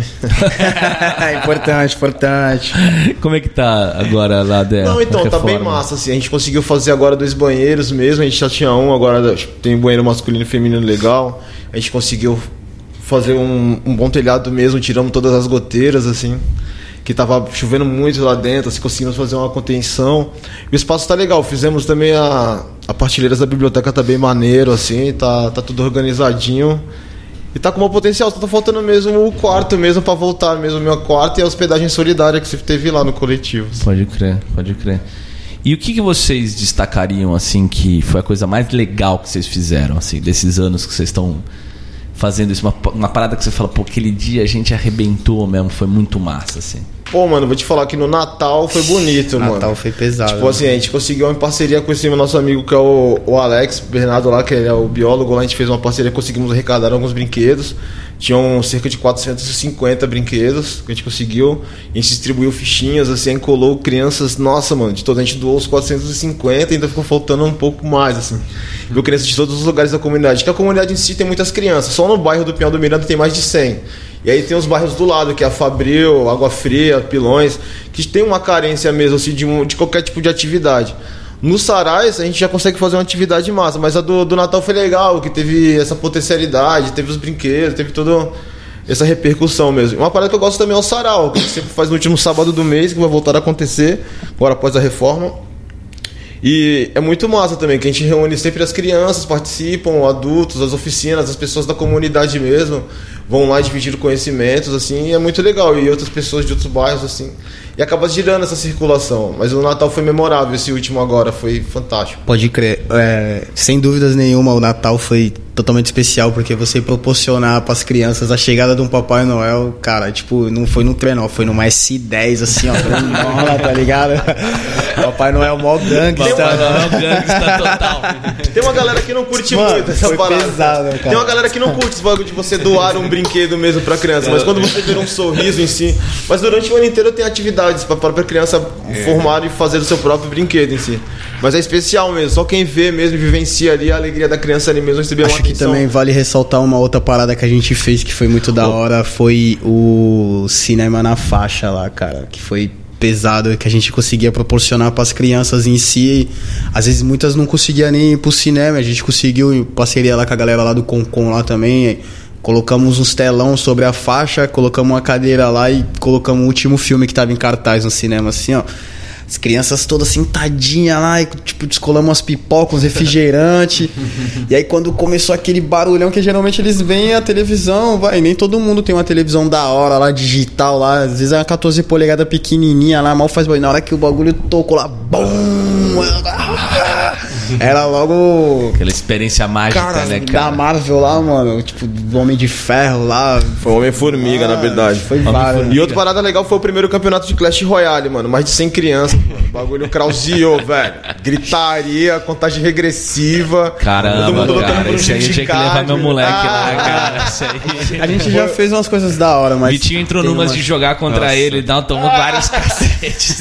Importante, importante. Como é que tá agora lá dentro? Não, então, tá bem massa, assim. A gente conseguiu fazer agora dois banheiros mesmo. A gente já tinha um, agora tem banheiro masculino e feminino legal. A gente conseguiu fazer um, um bom telhado mesmo, tiramos todas as goteiras, assim, que tava chovendo muito lá dentro, assim, conseguimos fazer uma contenção. E o espaço tá legal. Fizemos também a, a partilheiras da biblioteca, tá bem maneiro, assim, tá, tá tudo organizadinho. E tá com um potencial, só tá faltando mesmo o quarto mesmo pra voltar mesmo o meu quarto e a hospedagem solidária que você teve lá no coletivo. Pode crer, pode crer. E o que, que vocês destacariam, assim, que foi a coisa mais legal que vocês fizeram, assim, desses anos que vocês estão fazendo isso? Uma, uma parada que você fala, pô, aquele dia a gente arrebentou mesmo, foi muito massa, assim. Pô, mano, vou te falar que no Natal foi bonito, Natal mano. Natal foi pesado. Tipo assim, a gente conseguiu uma parceria com esse nosso amigo que é o, o Alex Bernardo lá, que ele é o biólogo lá. A gente fez uma parceria, conseguimos arrecadar alguns brinquedos. Tinham cerca de quatrocentos e cinquenta brinquedos que a gente conseguiu. A gente distribuiu fichinhas, assim, colou crianças. Nossa, mano, de toda a gente doou os quatrocentos e cinquenta e ainda ficou faltando um pouco mais, assim. Viu crianças de todos os lugares da comunidade. Que a comunidade em si tem muitas crianças. Só no bairro do Pinhal do Miranda tem mais de cem. E aí tem os bairros do lado, que é a Fabril, Água Fria, Pilões, que tem uma carência mesmo, assim, de, um, de qualquer tipo de atividade. No Sarais, a gente já consegue fazer uma atividade massa, mas a do, do Natal foi legal, que teve essa potencialidade, teve os brinquedos, teve toda essa repercussão mesmo. Uma parada que eu gosto também é o Sarau, que a gente sempre faz no último sábado do mês, que vai voltar a acontecer, agora após a reforma. E é muito massa também, que a gente reúne sempre as crianças, participam, adultos, as oficinas, as pessoas da comunidade mesmo, vão lá dividir conhecimentos, assim, e é muito legal. E outras pessoas de outros bairros, assim, e acaba girando essa circulação. Mas o Natal foi memorável, esse último agora, foi fantástico. Pode crer, é, sem dúvidas nenhuma, o Natal foi totalmente especial, porque você proporcionar para as crianças a chegada de um Papai Noel, cara, tipo, não foi no trenó, foi numa S dez, assim, ó, grandona, tá ligado? Papai Noel mó gangsta. Papai Noel gangsta total. Tem uma galera que não curte Mano, muito essa foi parada. pesado, cara. Tem uma galera que não curte esse bagulho de você doar um brinquedo mesmo pra criança, mas quando você vê um sorriso em si. Mas durante o ano inteiro tem atividades pra própria criança é. formar e fazer o seu próprio brinquedo em si. Mas é especial mesmo, só quem vê mesmo e vivencia ali a alegria da criança ali mesmo receber uma atenção. Acho que também vale ressaltar uma outra parada que a gente fez que foi muito da hora, foi o cinema na faixa lá, cara, que foi pesado, que a gente conseguia proporcionar para as crianças em si. Às vezes muitas não conseguiam nem ir pro cinema, a gente conseguiu em parceria lá com a galera lá do Concon lá também. Colocamos uns telão sobre a faixa, colocamos uma cadeira lá e colocamos o último filme que tava em cartaz no cinema, assim, ó. As crianças todas sentadinhas lá, e, tipo, descolamos umas pipocas, uns refrigerantes. E aí quando começou aquele barulhão que geralmente eles veem a televisão, vai, nem todo mundo tem uma televisão da hora lá, digital lá. Às vezes é uma quatorze polegadas pequenininha lá, mal faz barulho. Na hora que o bagulho tocou lá, BUM! Era logo... Aquela experiência mágica, cara, né, cara? Da Marvel lá, mano, tipo, do Homem de Ferro lá. Foi o Homem-Formiga, ah, na verdade. Foi vários. E outra parada legal foi o primeiro campeonato de Clash Royale, mano. Mais de cem crianças, mano. O bagulho Krausio, velho. Gritaria, contagem regressiva. Caramba, cara. Esse aí tinha que levar meu moleque ah, lá, cara. Isso aí. A gente já fez umas coisas da hora, mas... Vitinho entrou numas uma... de jogar contra Nossa. ele, não, tomou ah. vários cacetes.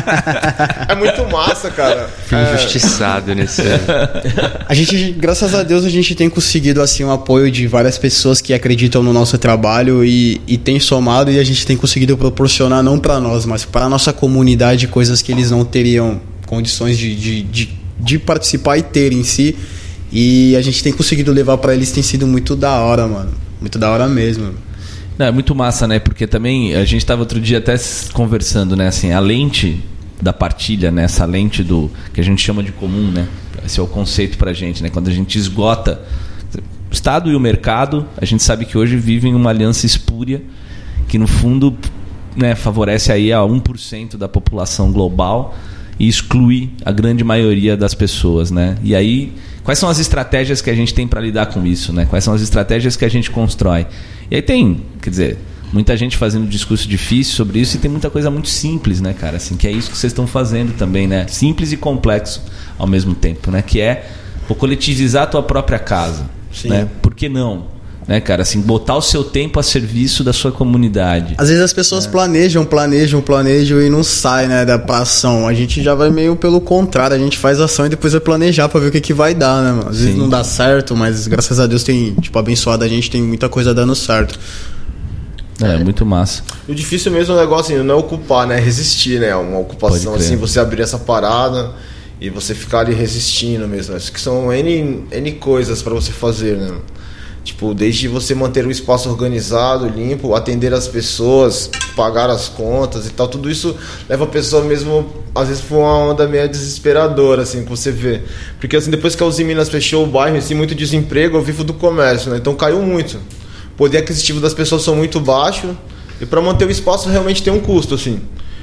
É muito massa, cara. Fui é. injustiçado nesse... A gente, graças a Deus, a gente tem conseguido assim um apoio de várias pessoas que acreditam no nosso trabalho e, e tem somado, e a gente tem conseguido proporcionar não para nós, mas para a nossa comunidade coisas que eles não teriam condições de, de, de, de participar e ter em si, e a gente tem conseguido levar para eles, tem sido muito da hora, mano, muito da hora mesmo. Não, é muito massa, né, porque também a gente tava outro dia até conversando, né, assim, a lente da partilha, né, essa lente do que a gente chama de comum, né? Esse é o conceito pra gente, né? Quando a gente esgota o Estado e o mercado, a gente sabe que hoje vivem uma aliança espúria que no fundo, né, favorece aí a um por cento da população global e exclui a grande maioria das pessoas, né? E aí, quais são as estratégias que a gente tem para lidar com isso, né? Quais são as estratégias que a gente constrói? E aí tem, quer dizer, muita gente fazendo discurso difícil sobre isso e tem muita coisa muito simples, né, cara? Assim, que é isso que vocês estão fazendo também, né? Simples e complexo ao mesmo tempo, né? Que é pô, coletivizar a tua própria casa, Sim. né? Por que não? Né, cara, assim, botar o seu tempo a serviço da sua comunidade. Às vezes as pessoas é. planejam, planejam, planejam e não sai, né, da ação. A gente já vai meio pelo contrário, a gente faz ação e depois vai planejar pra ver o que, que vai dar, né, mano? Às Sim. vezes não dá certo, mas graças a Deus tem, tipo, abençoado a gente, tem muita coisa dando certo. É, é muito massa. O difícil mesmo é o negócio, assim, não é ocupar, né, é resistir, né, uma ocupação, assim, você abrir essa parada e você ficar ali resistindo mesmo. Acho que são N, N coisas pra você fazer, né. Tipo, desde você manter o espaço organizado, limpo, atender as pessoas, pagar as contas e tal, tudo isso leva a pessoa mesmo, às vezes, por uma onda meio desesperadora, assim, que você vê. Porque, assim, depois que a Uzi Minas fechou o bairro, assim, muito desemprego, eu vivo do comércio, né? Então caiu muito. O poder aquisitivo das pessoas são muito baixo e para manter o espaço realmente tem um custo, assim.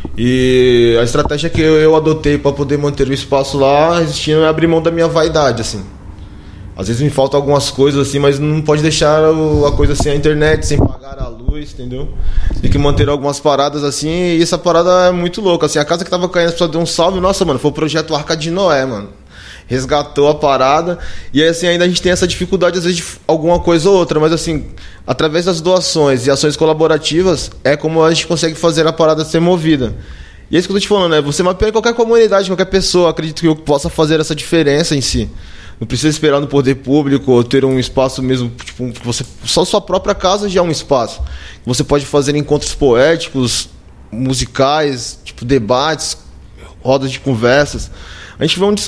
E a estratégia que eu, eu adotei para poder manter o espaço lá, resistindo, é abrir mão da minha vaidade, assim. Às vezes me faltam algumas coisas assim, mas não pode deixar a coisa sem a internet, sem pagar a luz, entendeu? Tem que manter algumas paradas assim, e essa parada é muito louca, assim, a casa que tava caindo, a pessoa deu um salve, nossa, mano, foi o projeto Arca de Noé, mano. Resgatou a parada, e aí assim, ainda a gente tem essa dificuldade às vezes de alguma coisa ou outra, mas assim, através das doações e ações colaborativas, é como a gente consegue fazer a parada ser movida. E é isso que eu tô te falando, né? Você mapeia qualquer comunidade, qualquer pessoa, acredito que eu possa fazer essa diferença em si. Não precisa esperar no poder público ou ter um espaço mesmo, tipo, você, só sua própria casa já é um espaço. Você pode fazer encontros poéticos, musicais, tipo, debates, rodas de conversas. A gente vê um,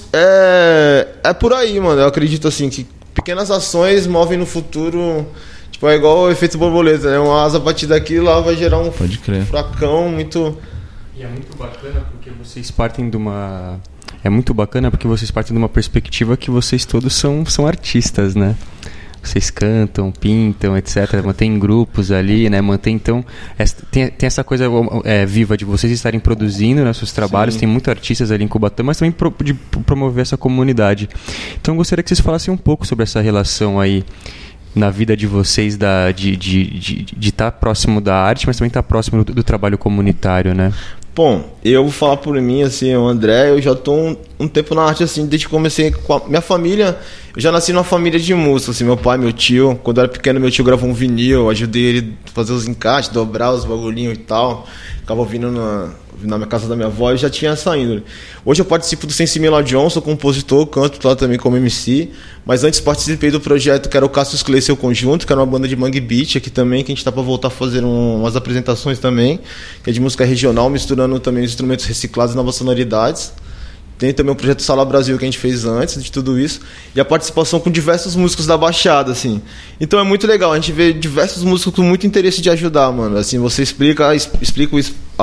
é, é por aí, mano. Eu acredito assim que pequenas ações movem no futuro. Tipo, é igual o efeito borboleta, né? Uma asa batida aqui lá vai gerar um furacão muito. E é muito bacana porque vocês partem de uma. É muito bacana porque vocês partem de uma perspectiva que vocês todos são, são artistas, né? Vocês cantam, pintam, etcétera. Mantém grupos ali, né? Mantém, então... Essa, tem, tem essa coisa é, viva de vocês estarem produzindo, né, seus trabalhos. Sim. Tem muitos artistas ali em Cubatão, mas também pro, de promover essa comunidade. Então eu gostaria que vocês falassem um pouco sobre essa relação aí na vida de vocês da, de estar de, de, de tá próximo da arte, mas também estar tá próximo do, do trabalho comunitário, né? Bom, eu vou falar por mim, assim, o André, eu já tô um, um tempo na arte, assim, desde que comecei com a minha família. Eu já nasci numa família de músicos, assim, meu pai, meu tio. Quando eu era pequeno, meu tio gravou um vinil, eu ajudei ele a fazer os encaixes, dobrar os bagulhinhos e tal. Ficava ouvindo na, na minha casa da minha avó e já tinha essa índole. Hoje eu participo do Sensimila John, sou compositor, canto lá também como M C. Mas antes participei do projeto que era o Cassius Clay Seu Conjunto, que era uma banda de mangue beat aqui também, que a gente tá pra voltar a fazer um, umas apresentações também, que é de música regional, misturando também os instrumentos reciclados e novas sonoridades. Tem também o projeto Sala Brasil que a gente fez antes de tudo isso. E a participação com diversos músicos da Baixada, assim. Então é muito legal, a gente vê diversos músicos com muito interesse de ajudar, mano. Assim, você explica, explica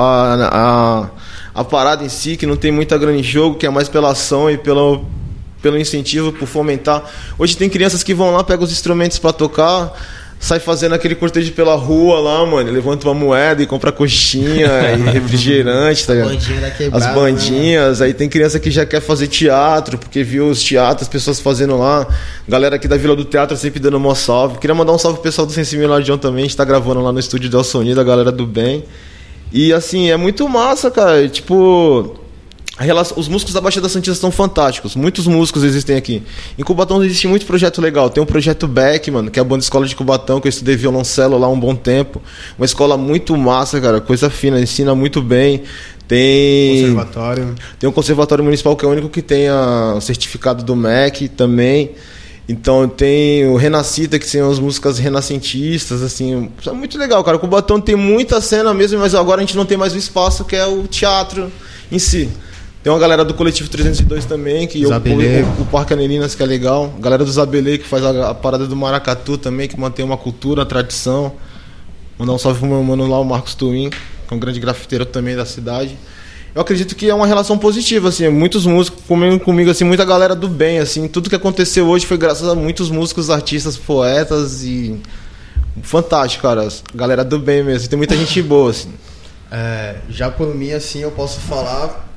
a, a, a parada em si, que não tem muita grana em jogo, que é mais pela ação e pelo, pelo incentivo, por fomentar. Hoje tem crianças que vão lá, pegam os instrumentos pra tocar, sai fazendo aquele cortejo pela rua lá, mano. Levanta uma moeda e compra coxinha e refrigerante, tá ligado? As bandinhas. Né? Aí tem criança que já quer fazer teatro, porque viu os teatros, as pessoas fazendo lá. Galera aqui da Vila do Teatro sempre dando uma salve. Queria mandar um salve pro pessoal do Sensimila John também. A gente tá gravando lá no estúdio do El Sonido, a galera do bem. E assim, é muito massa, cara. Tipo... Relação, os músicos da Baixada Santista são fantásticos. Muitos músicos existem aqui. Em Cubatão existe muito projeto legal. Tem um projeto Beck, mano, que é a banda escola de Cubatão, que eu estudei violoncelo lá um bom tempo. Uma escola muito massa, cara. Coisa fina, ensina muito bem. Tem conservatório. Tem um conservatório municipal que é o único que tem o certificado do M E C também. Então tem o Renascita, que são as músicas renascentistas, assim. É muito legal, cara. Cubatão tem muita cena mesmo, mas agora a gente não tem mais o espaço, que é o teatro em si. Tem uma galera do Coletivo trezentos e dois também, que eu, o, o Parque Anelinas, que é legal. A galera do Zabelê, que faz a, a parada do Maracatu também, que mantém uma cultura, uma tradição. Mandar um salve pro meu mano lá, o Marcos Twin, que é um grande grafiteiro também da cidade. Eu acredito que é uma relação positiva, assim. Muitos músicos comigo, comigo assim, muita galera do bem, assim. Tudo que aconteceu hoje foi graças a muitos músicos, artistas, poetas e... Fantástico, cara. Galera do bem mesmo. Tem muita gente boa, assim. É, já por mim, assim, eu posso falar...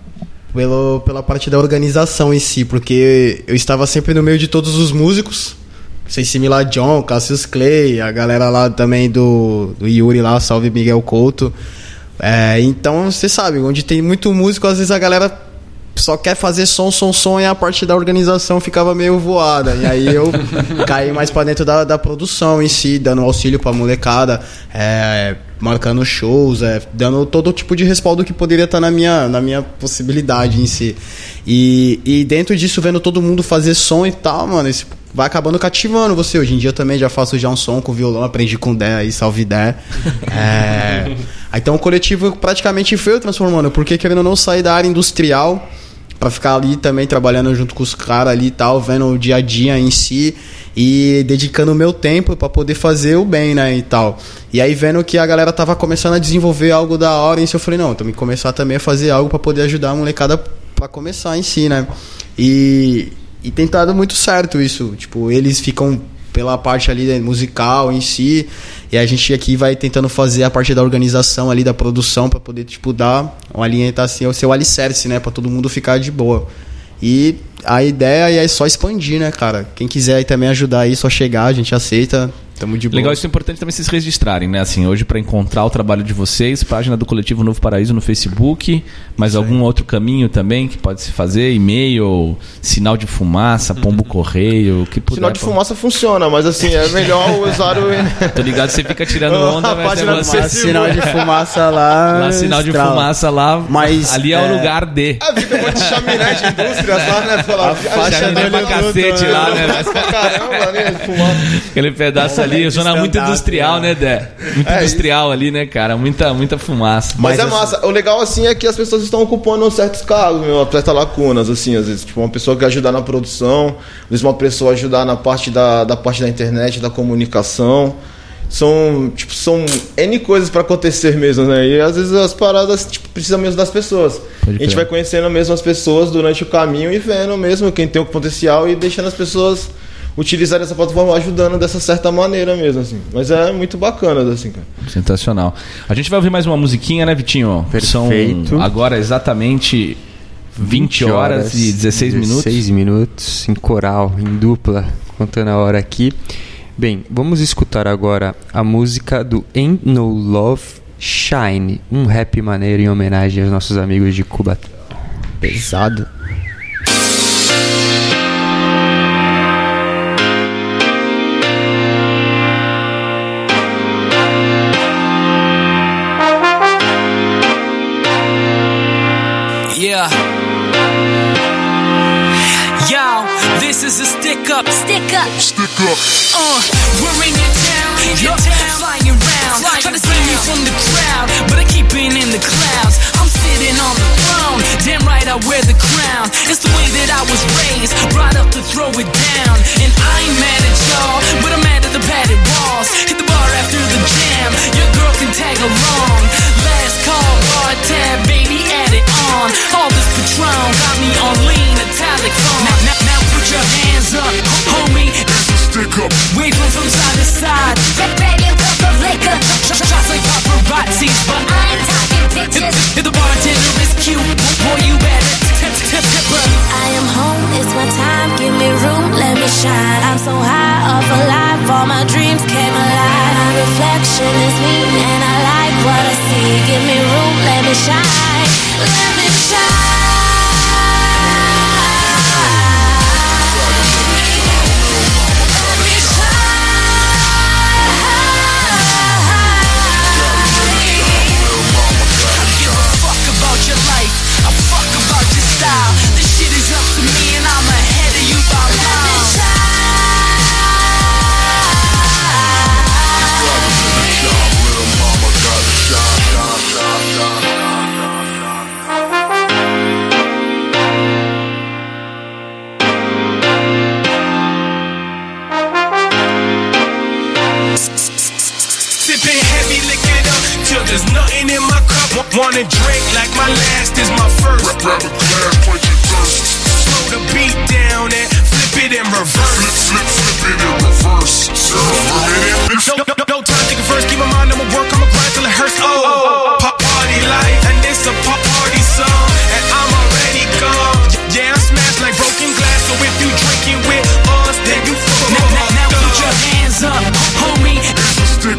pelo, pela parte da organização em si, porque eu estava sempre no meio de todos os músicos, sem similar John, Cassius Clay, a galera lá também do, do Yuri lá, salve Miguel Couto. É, então, você sabe, onde tem muito músico, às vezes a galera só quer fazer som, som, som, e a parte da organização ficava meio voada. E aí eu caí mais pra dentro da, da produção em si, dando auxílio pra molecada, é, marcando shows, é, dando todo tipo de respaldo que poderia estar na minha, na minha possibilidade em si. E, e dentro disso, vendo todo mundo fazer som e tal, mano, esse, vai acabando cativando você. Hoje em dia eu também já faço já um som com violão, aprendi com o Dé aí, salve Dé. É, então o coletivo praticamente foi transformando, porque querendo ou não sair da área industrial pra ficar ali também trabalhando junto com os caras ali e tal, vendo o dia a dia em si e dedicando o meu tempo pra poder fazer o bem, né, e tal. E aí vendo que a galera tava começando a desenvolver algo da hora, em si eu falei, não, também começar também a fazer algo pra poder ajudar a molecada pra começar em si, né. E, e tem dado muito certo isso, tipo, eles ficam pela parte ali musical em si, e a gente aqui vai tentando fazer a parte da organização ali, da produção, pra poder, tipo, dar uma linha, tá assim, o seu alicerce, né, pra todo mundo ficar de boa. E a ideia é só expandir, né, cara? Quem quiser aí também ajudar aí, só chegar, a gente aceita. Tamo de boa. Legal, isso é importante também vocês registrarem, né? Assim, hoje para encontrar o trabalho de vocês, página do Coletivo Novo Paraíso no Facebook, mas algum Sim. outro caminho também que pode se fazer, e-mail, sinal de fumaça, pombo correio, o que puder. Sinal de fumaça funciona, mas assim, é melhor usar o... Tô ligado, você fica tirando onda, mas é você... Mas sinal de fumaça lá... Lá, sinal de estrala. fumaça lá, mas, ali é, é... o lugar de... Ah, fica um monte de chaminé de indústrias lá, né? Pela... A faixa Chaminé pra cacete lá, né? Mas pra caramba, né? Fumar. Aquele pedaço Bom, ali, né? zona muito Stand-up, industrial, né, Dé? Muito É industrial ali, né, cara? Muita, muita fumaça. Mas, Mas é assim- massa. O legal, assim, é que as pessoas estão ocupando certos cargos, meu, aperta lacunas, assim, às vezes. Tipo, uma pessoa que ajudar na produção, às vezes uma pessoa ajudar na parte da, da parte da internet, da comunicação. São, tipo, são N coisas pra acontecer mesmo, né? E às vezes as paradas, tipo, precisam mesmo das pessoas. Pode A gente crer. vai conhecendo mesmo as pessoas durante o caminho e vendo mesmo quem tem o potencial e deixando as pessoas utilizarem essa plataforma, ajudando dessa certa maneira mesmo, assim. Mas é muito bacana, assim, cara. Sensacional. A gente vai ouvir mais uma musiquinha, né, Vitinho? Perfeito. São agora exatamente vinte horas e dezesseis minutos. dezesseis minutos em coral, em dupla, contando a hora aqui. Bem, vamos escutar agora a música do Ain't No Love Shine, um rap maneiro em homenagem aos nossos amigos de Cuba. Pesado. Yeah. Yo, this is a stick up. Stick up. Stick up. Uh, we're in your town. In your town. Flying around. Flying Try to see me from the crowd, but I keep it in the clouds. I'm sitting on the throne. Damn right I wear the crown. It's the way that I was raised. Brought up to throw it down. And I ain't mad at y'all, but I'm mad at the padded walls. Hit the bar after the jam. Your girl can tag along. Last call, bar tab, baby, add it on. All this Patron got me on lean, italic phone. Now, now, now put your hands up, homie. It's a stick up. Wave them from side to side. Baby, a cup of liquor. Shots like paparazzis, but I ain't talking pictures. If the bartender is cute, boy, you better tip, tip, tip her. I am home, it's my time, give me room, let me shine. I'm so high off a life, all my dreams came alive. My reflection is me, and I like what I see. Give me room, let me shine, let me shine. There's nothing in my cup. Wanna drink like my last is my first. Grab a glass, quench your thirst. Slow the beat down and flip it in reverse. Flip, flip, flip it in reverse. No, no, no time thinking first. Keep my mind on my work. I'ma grind till it hurts. Oh, oh, oh. Party life, and it's a party song, and I'm already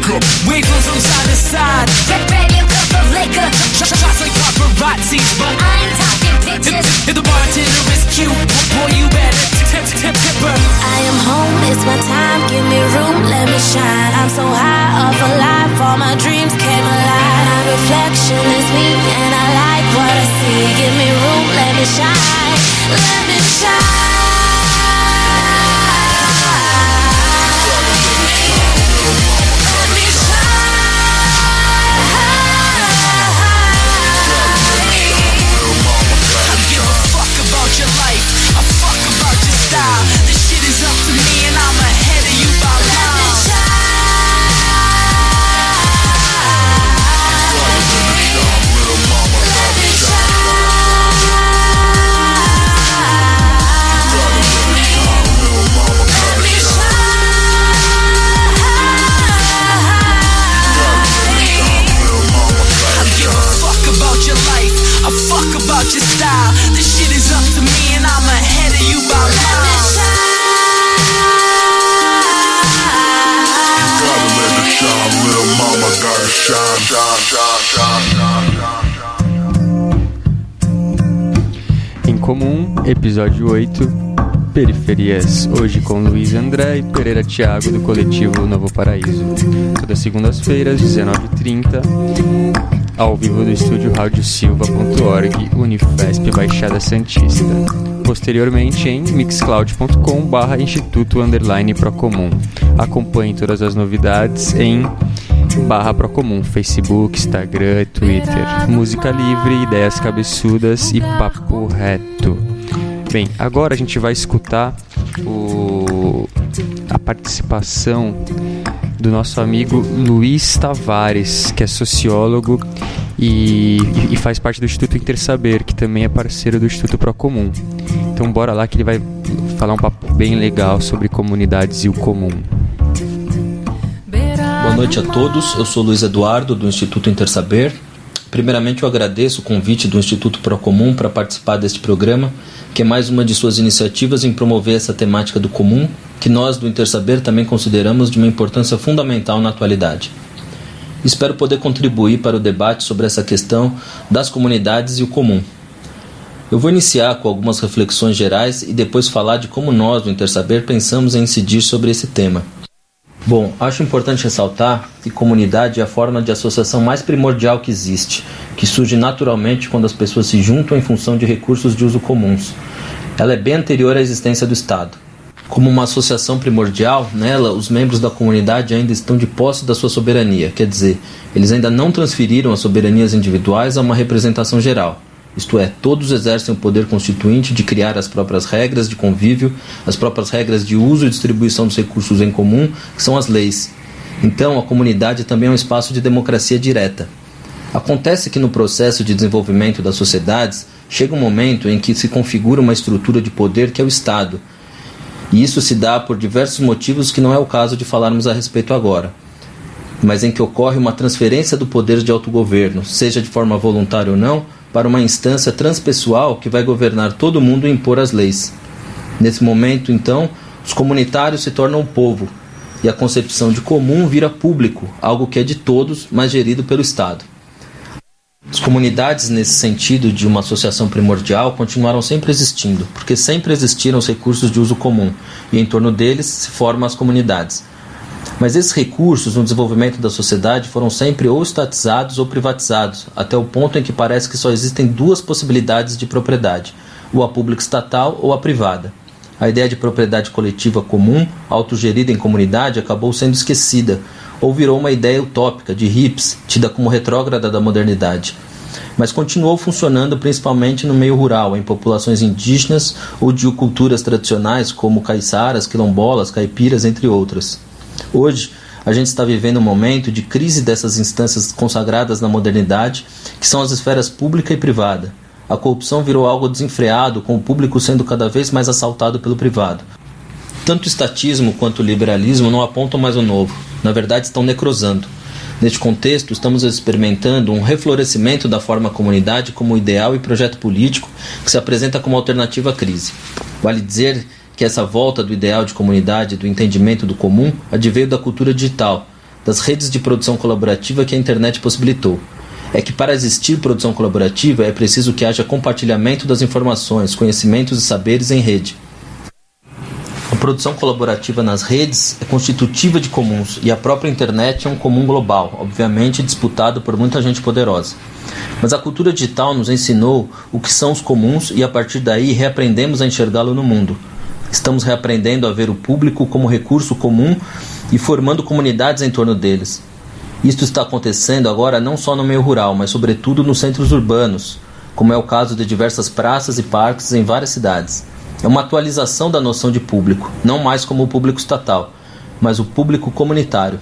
waving from side to side. Ready a cup of liquor. Shots like paparazzis, but I ain't talking pictures. if the bartender is cute, boy, you better tip, tip, tip her. I am home, it's my time, give me room, let me shine. I'm so high off a life, all my dreams came alive. My reflection is me, and I like what I see. Give me room, let me shine, let me shine. Your style, this shit is up to me and I'm ahead of you by miles. You gotta let it shine, little mama gotta shine, shine, shine, shine. Em Comum, episódio oito, Periferias, hoje com Luiz André e Pereira Thiago do coletivo Novo Paraíso. Todas segundas-feiras, dezenove e trinta, ao vivo do estúdio rádio silva ponto org, Unifesp Baixada Santista. Posteriormente em mixcloud ponto com barra instituto underline procomum. Acompanhe todas as novidades em barra procomum, Facebook, Instagram e Twitter. Música livre, ideias cabeçudas e papo reto. Bem, agora a gente vai escutar o... a participação do nosso amigo Luiz Tavares, que é sociólogo e, e faz parte do Instituto Intersaber, que também é parceiro do Instituto Procomum. Então bora lá que ele vai falar um papo bem legal sobre comunidades e o comum. Boa noite a todos, eu sou Luiz Eduardo do Instituto Intersaber. Primeiramente eu agradeço o convite do Instituto Procomum para participar deste programa, que é mais uma de suas iniciativas em promover essa temática do comum, que nós do Intersaber também consideramos de uma importância fundamental na atualidade. Espero poder contribuir para o debate sobre essa questão das comunidades e o comum. Eu vou iniciar com algumas reflexões gerais e depois falar de como nós do Intersaber pensamos em incidir sobre esse tema. Bom, acho importante ressaltar que comunidade é a forma de associação mais primordial que existe, que surge naturalmente quando as pessoas se juntam em função de recursos de uso comuns. Ela é bem anterior à existência do Estado. Como uma associação primordial, nela os membros da comunidade ainda estão de posse da sua soberania, quer dizer, eles ainda não transferiram as soberanias individuais a uma representação geral. Isto é, todos exercem o poder constituinte de criar as próprias regras de convívio, as próprias regras de uso e distribuição dos recursos em comum, que são as leis. Então, a comunidade também é um espaço de democracia direta. Acontece que no processo de desenvolvimento das sociedades, chega um momento em que se configura uma estrutura de poder que é o Estado. E isso se dá por diversos motivos que não é o caso de falarmos a respeito agora, mas em que ocorre uma transferência do poder de autogoverno, seja de forma voluntária ou não, para uma instância transpessoal que vai governar todo mundo e impor as leis. Nesse momento, então, os comunitários se tornam o povo, e a concepção de comum vira público, algo que é de todos, mas gerido pelo Estado. As comunidades, nesse sentido de uma associação primordial, continuaram sempre existindo, porque sempre existiram os recursos de uso comum, e em torno deles se formam as comunidades. Mas esses recursos no desenvolvimento da sociedade foram sempre ou estatizados ou privatizados, até o ponto em que parece que só existem duas possibilidades de propriedade, ou a pública estatal ou a privada. A ideia de propriedade coletiva comum, autogerida em comunidade, acabou sendo esquecida, ou virou uma ideia utópica de hippies, tida como retrógrada da modernidade. Mas continuou funcionando principalmente no meio rural, em populações indígenas ou de culturas tradicionais como caiçaras, quilombolas, caipiras, entre outras. Hoje, a gente está vivendo um momento de crise dessas instâncias consagradas na modernidade, que são as esferas pública e privada. A corrupção virou algo desenfreado, com o público sendo cada vez mais assaltado pelo privado. Tanto o estatismo quanto o liberalismo não apontam mais o novo, na verdade estão necrosando. Neste contexto, estamos experimentando um reflorescimento da forma comunidade como ideal e projeto político que se apresenta como alternativa à crise. Vale dizer que essa volta do ideal de comunidade, do entendimento do comum, adveio da cultura digital, das redes de produção colaborativa que a internet possibilitou. É que para existir produção colaborativa é preciso que haja compartilhamento das informações, conhecimentos e saberes em rede. A produção colaborativa nas redes é constitutiva de comuns e a própria internet é um comum global, obviamente disputado por muita gente poderosa. Mas a cultura digital nos ensinou o que são os comuns e a partir daí reaprendemos a enxergá-lo no mundo. Estamos reaprendendo a ver o público como recurso comum e formando comunidades em torno deles. Isto está acontecendo agora não só no meio rural, mas sobretudo nos centros urbanos, como é o caso de diversas praças e parques em várias cidades. É uma atualização da noção de público, não mais como o público estatal, mas o público comunitário.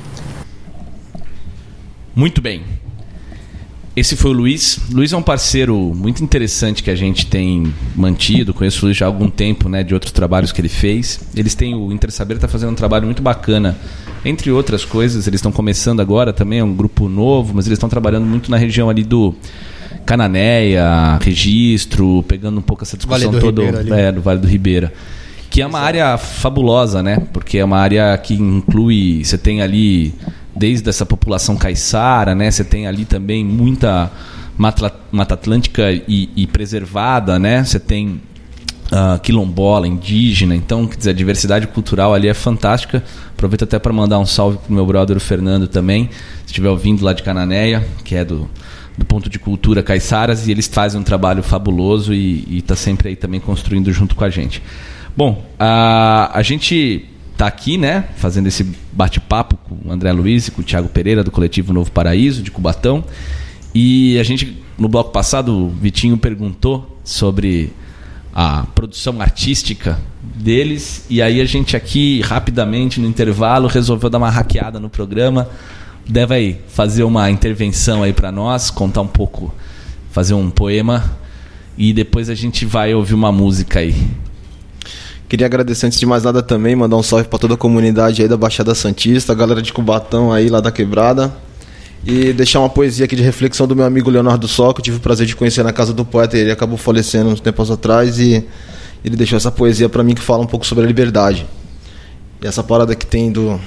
Muito bem. Esse foi o Luiz. Luiz é um parceiro muito interessante que a gente tem mantido. Conheço o Luiz já há algum tempo, né, de outros trabalhos que ele fez. Eles têm, o Intersaber está fazendo um trabalho muito bacana. Entre outras coisas, eles estão começando agora também, é um grupo novo, mas eles estão trabalhando muito na região ali do Cananéia, Registro, pegando um pouco essa discussão Vale do toda Ribeira ali. é, do Vale do Ribeira. Que é uma área fabulosa, né? Porque é uma área que inclui, você tem ali desde essa população caiçara, né? Você tem ali também muita Mata, mata Atlântica e, e preservada, né? Você tem uh, quilombola, indígena. Então, quer dizer, a diversidade cultural ali é fantástica. Aproveito até para mandar um salve pro meu brother, o Fernando, também. Se estiver ouvindo lá de Cananéia, que é do, do Ponto de Cultura Caiçaras, e eles fazem um trabalho fabuloso e está sempre aí também construindo junto com a gente. Bom, a, a gente está aqui, né, fazendo esse bate-papo com o André Luiz e com o Thiago Pereira, do Coletivo Novo Paraíso, de Cubatão. E a gente, no bloco passado, o Vitinho perguntou sobre a produção artística deles. E aí a gente aqui, rapidamente, no intervalo, resolveu dar uma hackeada no programa. Deve aí fazer uma intervenção aí para nós, contar um pouco, fazer um poema. E depois a gente vai ouvir uma música aí. Queria agradecer antes de mais nada também, mandar um salve para toda a comunidade aí da Baixada Santista, a galera de Cubatão aí lá da Quebrada. E deixar uma poesia aqui de reflexão do meu amigo Leonardo Só, que eu tive o prazer de conhecer na casa do poeta. Ele acabou falecendo uns tempos atrás e ele deixou essa poesia para mim que fala um pouco sobre a liberdade. E essa parada que tem do,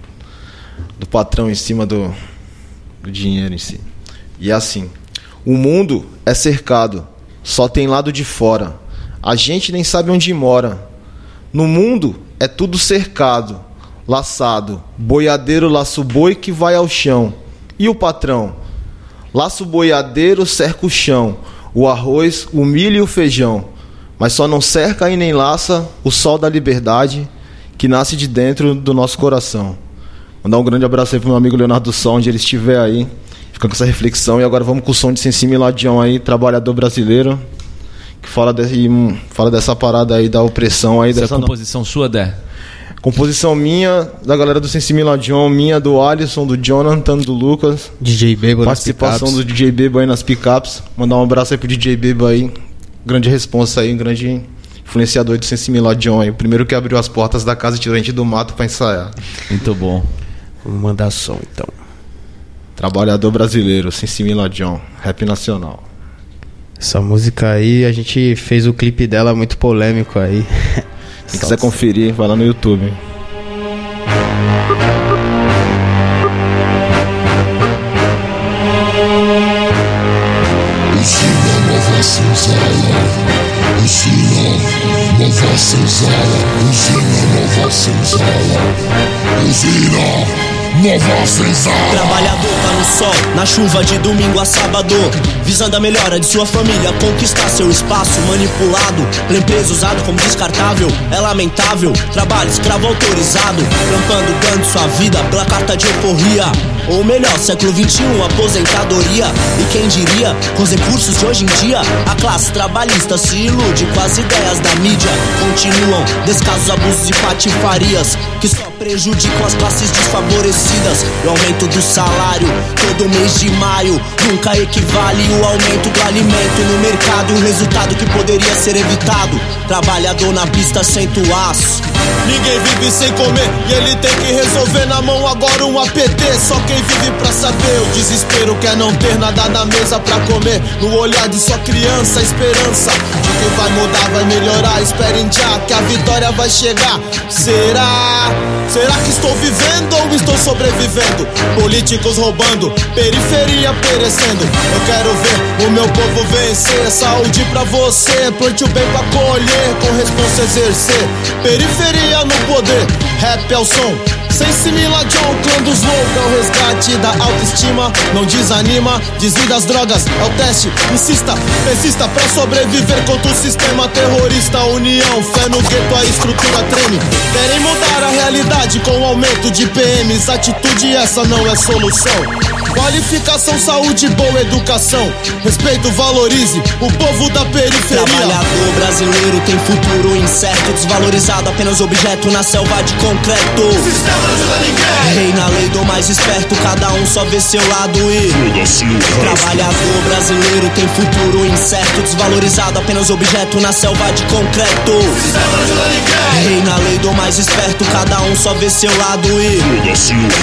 do patrão em cima do, do dinheiro em si. E é assim: o mundo é cercado, só tem lado de fora. A gente nem sabe onde mora. No mundo é tudo cercado, laçado, boiadeiro laça o boi que vai ao chão. E o patrão? Laça o boiadeiro, cerca o chão, o arroz, o milho e o feijão. Mas só não cerca e nem laça o sol da liberdade que nasce de dentro do nosso coração. Mandar um grande abraço aí pro meu amigo Leonardo Só, onde ele estiver aí. Fica com essa reflexão. E agora vamos com o som de Sensim Miladião aí, trabalhador brasileiro, que fala, de, fala dessa parada aí da opressão aí. Essa dessa é a composição no... sua, Dé? Composição minha, da galera do Sensim Miladião, minha, do Alisson, do Jonathan, do Lucas. D J Bebo nas participação do D J Bebo aí nas picapes. Mandar um abraço aí pro D J Bebo aí. Grande responsa aí, um grande influenciador do Sensim Miladião aí. O primeiro que abriu as portas da casa e tirou a gente do mato pra ensaiar. Muito bom. Vamos mandar som então. Trabalhador brasileiro, Sensim Miladião, rap nacional. Essa música aí, a gente fez o clipe dela muito polêmico aí. Se quiser conferir, vai lá no YouTube. Ensina nova senzala, ensina nova senzala, ensina nova senzala, ensina nova senzala. Trabalhador tá no sol, na chuva de domingo a sábado, visando a melhora de sua família, conquistar seu espaço manipulado, empresa usado como descartável, é lamentável, trabalho escravo autorizado, trampando dando sua vida pela carta de euforia, ou melhor, século vinte e um, aposentadoria. E quem diria, com os recursos de hoje em dia, a classe trabalhista se ilude com as ideias da mídia. Continuam descasos, abusos e patifarias que só prejudicam as classes desfavorecidas. E o aumento do salário todo mês de maio nunca equivale o aumento do alimento no mercado, um resultado que poderia ser evitado. Trabalhador na pista senta o aço. Ninguém vive sem comer e ele tem que resolver na mão agora um A P T. Só quem vive pra saber, o desespero quer não ter nada na mesa pra comer. No olhar de sua criança, a esperança de que vai mudar, vai melhorar. Esperem já que a vitória vai chegar. Será? Será que estou vivendo ou eu estou sobrevivendo. Políticos roubando, periferia perecendo. Eu quero ver o meu povo vencer. Saúde pra você, plante o bem pra colher, com responsa exercer. Periferia no poder, rap é o som. Sem Simila John, clã dos loucos, é o resgate da autoestima. Não desanima, desvia das drogas, é o teste. Insista, persista pra sobreviver contra o sistema terrorista. União, fé no gueto, a estrutura treme. Querem mudar a realidade com o aumento de P Ms. Atitude essa não é solução. Qualificação, saúde, boa educação. Respeito, valorize o povo da periferia. Trabalhador brasileiro tem futuro incerto, desvalorizado, apenas objeto na selva de concreto. Sistema não ajuda ninguém. Reina a lei do mais esperto, cada um só vê seu lado e trabalhador brasileiro tem futuro incerto, desvalorizado, apenas objeto na selva de concreto. Sistema não ajuda ninguém. Reina a lei do mais esperto, cada um só vê seu lado e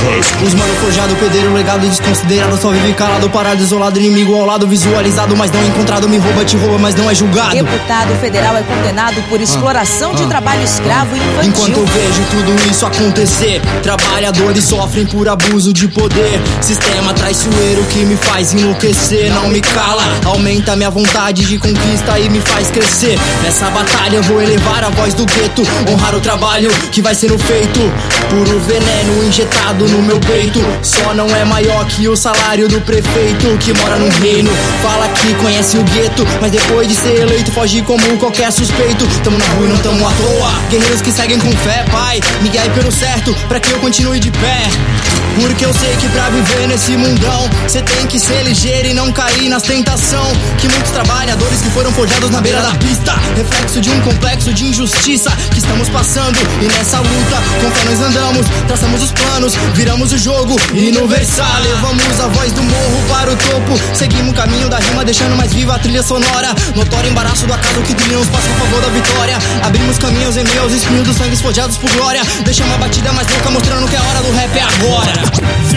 os mano forjado, pedreiro, legado e desconsiderado, só vive calado, parado, isolado, inimigo ao lado, visualizado, mas não encontrado, me rouba, te rouba, mas não é julgado. Deputado federal é condenado por exploração ah, de ah, trabalho escravo ah. infantil. Enquanto eu vejo tudo isso acontecer, trabalhadores sofrem por abuso de poder. Sistema traiçoeiro que me faz enlouquecer, não me cala, aumenta minha vontade de conquista e me faz crescer. Nessa batalha eu vou elevar a voz do gueto, honrar o trabalho que vai sendo feito. Puro veneno injetado no meu peito, só não é maior que o salário do prefeito que mora no reino. Fala que conhece o gueto, mas depois de ser eleito foge como qualquer suspeito. Tamo na rua e não tamo à toa, guerreiros que seguem com fé, pai, me guie pelo certo pra que eu continue de pé. Porque eu sei que pra viver nesse mundão cê tem que ser ligeiro e não cair nas tentação que muitos trabalhadores que foram forjados na beira da pista, reflexo de um complexo de injustiça que estamos passando. E nessa luta com fé nós andamos, traçamos os planos, viramos o jogo e no versar levamos a voz do morro para o topo. Seguimos o caminho da rima deixando mais viva a trilha sonora. Notório embaraço do acaso que trilhamos passa a favor da vitória. Abrimos caminhos em meus espinhos dos sangues forjados por glória. Deixamos a batida mais louca mostrando que a hora do rap é agora. Se,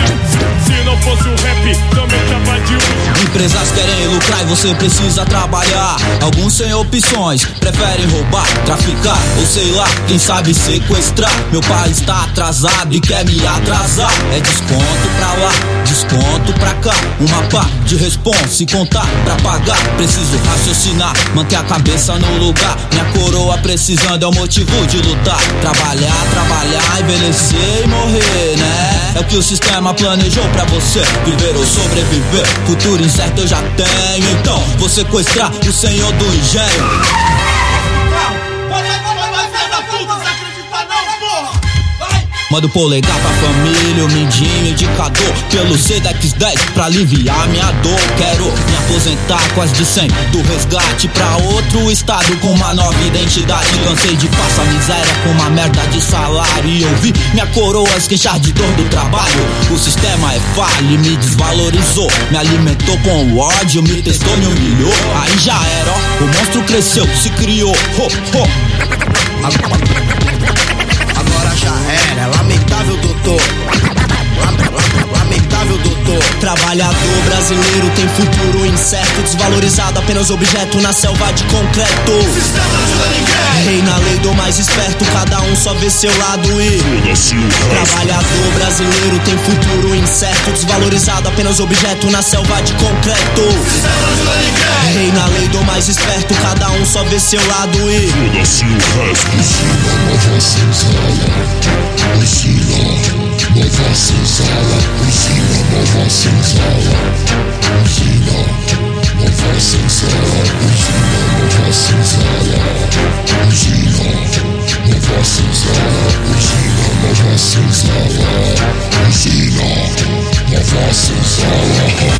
se, se não fosse o rap, também tava de hoje. Empresas querem lucrar e você precisa trabalhar. Alguns sem opções, preferem roubar, traficar ou sei lá, quem sabe sequestrar. Meu pai está atrasado e quer me atrasar. É desconto pra lá, desconto pra cá. Uma pá de responsa, se contar pra pagar. Preciso raciocinar, manter a cabeça no lugar. Minha coroa precisando é o motivo de lutar. Trabalhar, trabalhar, envelhecer e morrer, né? É o que o sistema planejou pra você. Viver ou sobreviver, futuro incerto eu já tenho. Então, vou sequestrar o senhor do engenho. Mando polegar pra família, o mindinho, indicador pelo Sedex dez pra aliviar minha dor. Quero me aposentar quase de cem do resgate pra outro estado com uma nova identidade. Cansei de passar miséria com uma merda de salário e eu vi minha coroa esquenchar de dor do trabalho. O sistema é falho e me desvalorizou, me alimentou com o ódio, me testou, me humilhou. Aí já era, ó, o monstro cresceu, se criou, ho, ho. Agora já era, lamentável doutor. Lamentável doutor. Trabalhador brasileiro tem futuro incerto, desvalorizado, apenas objeto na selva de concreto. Sistema não ajuda ninguém. Reina a lei do mais esperto, cada um só vê seu lado e trabalhador brasileiro tem futuro incerto, desvalorizado, apenas objeto na selva de concreto. Sistema não ajuda ninguém. Reina a lei do mais esperto, cada um só vê seu lado e foda-se o resto. Ensina nova senzala, ensina nova senzala, ensina nova senzala, ensina nova senzala, ensina nova senzala, ensina nova senzala, ensina nova senzala.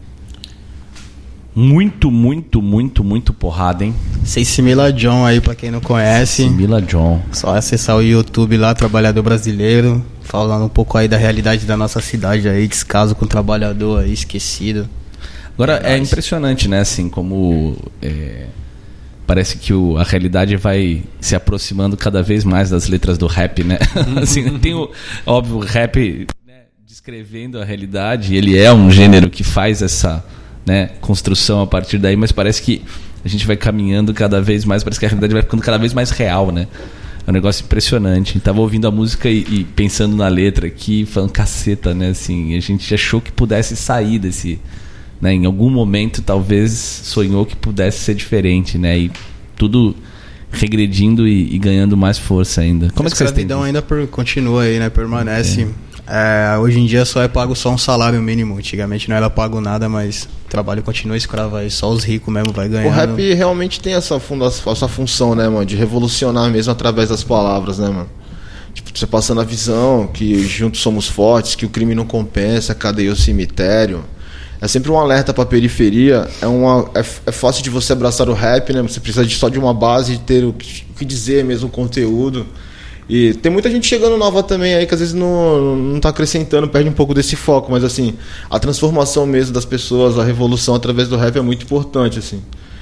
Muito, muito, muito, muito porrada, hein? Sei Simila John aí, pra quem não conhece. Simila John. Só acessar o YouTube lá, Trabalhador Brasileiro, falando um pouco aí da realidade da nossa cidade aí, descaso com o trabalhador aí, esquecido. Agora, é impressionante, né, assim, como é, parece que o, a realidade vai se aproximando cada vez mais das letras do rap, né? Assim, tem o, óbvio, o rap, né, descrevendo a realidade, ele é um gênero que faz essa... né, construção a partir daí, mas parece que a gente vai caminhando cada vez mais, parece que a realidade vai ficando cada vez mais real, né? É um negócio impressionante. Tava ouvindo a música e, e pensando na letra aqui, falando caceta, né? Assim, a gente achou que pudesse sair desse... Né? Em algum momento, talvez, sonhou que pudesse ser diferente, né? E tudo regredindo e, e ganhando mais força ainda. Como é que vocês têm? A escravidão ainda per, continua aí, né? Permanece. É. É, hoje em dia só é pago só um salário mínimo. Antigamente não era pago nada, mas o trabalho continua escravo aí. Só os ricos mesmo vai ganhando. O rap realmente tem essa, funda- essa função, né, mano? De revolucionar mesmo através das palavras, né, mano? Tipo, você passando a visão que juntos somos fortes, que o crime não compensa, cadê o cemitério? É sempre um alerta pra periferia. É, uma, é, é fácil de você abraçar o rap, né? Você precisa de, só de uma base, de ter o que, o que dizer mesmo, o conteúdo. E tem muita gente chegando nova também aí que às vezes não, não tá acrescentando, perde um pouco desse foco, mas assim, a transformação mesmo das pessoas, a revolução através do rap é muito importante, assim.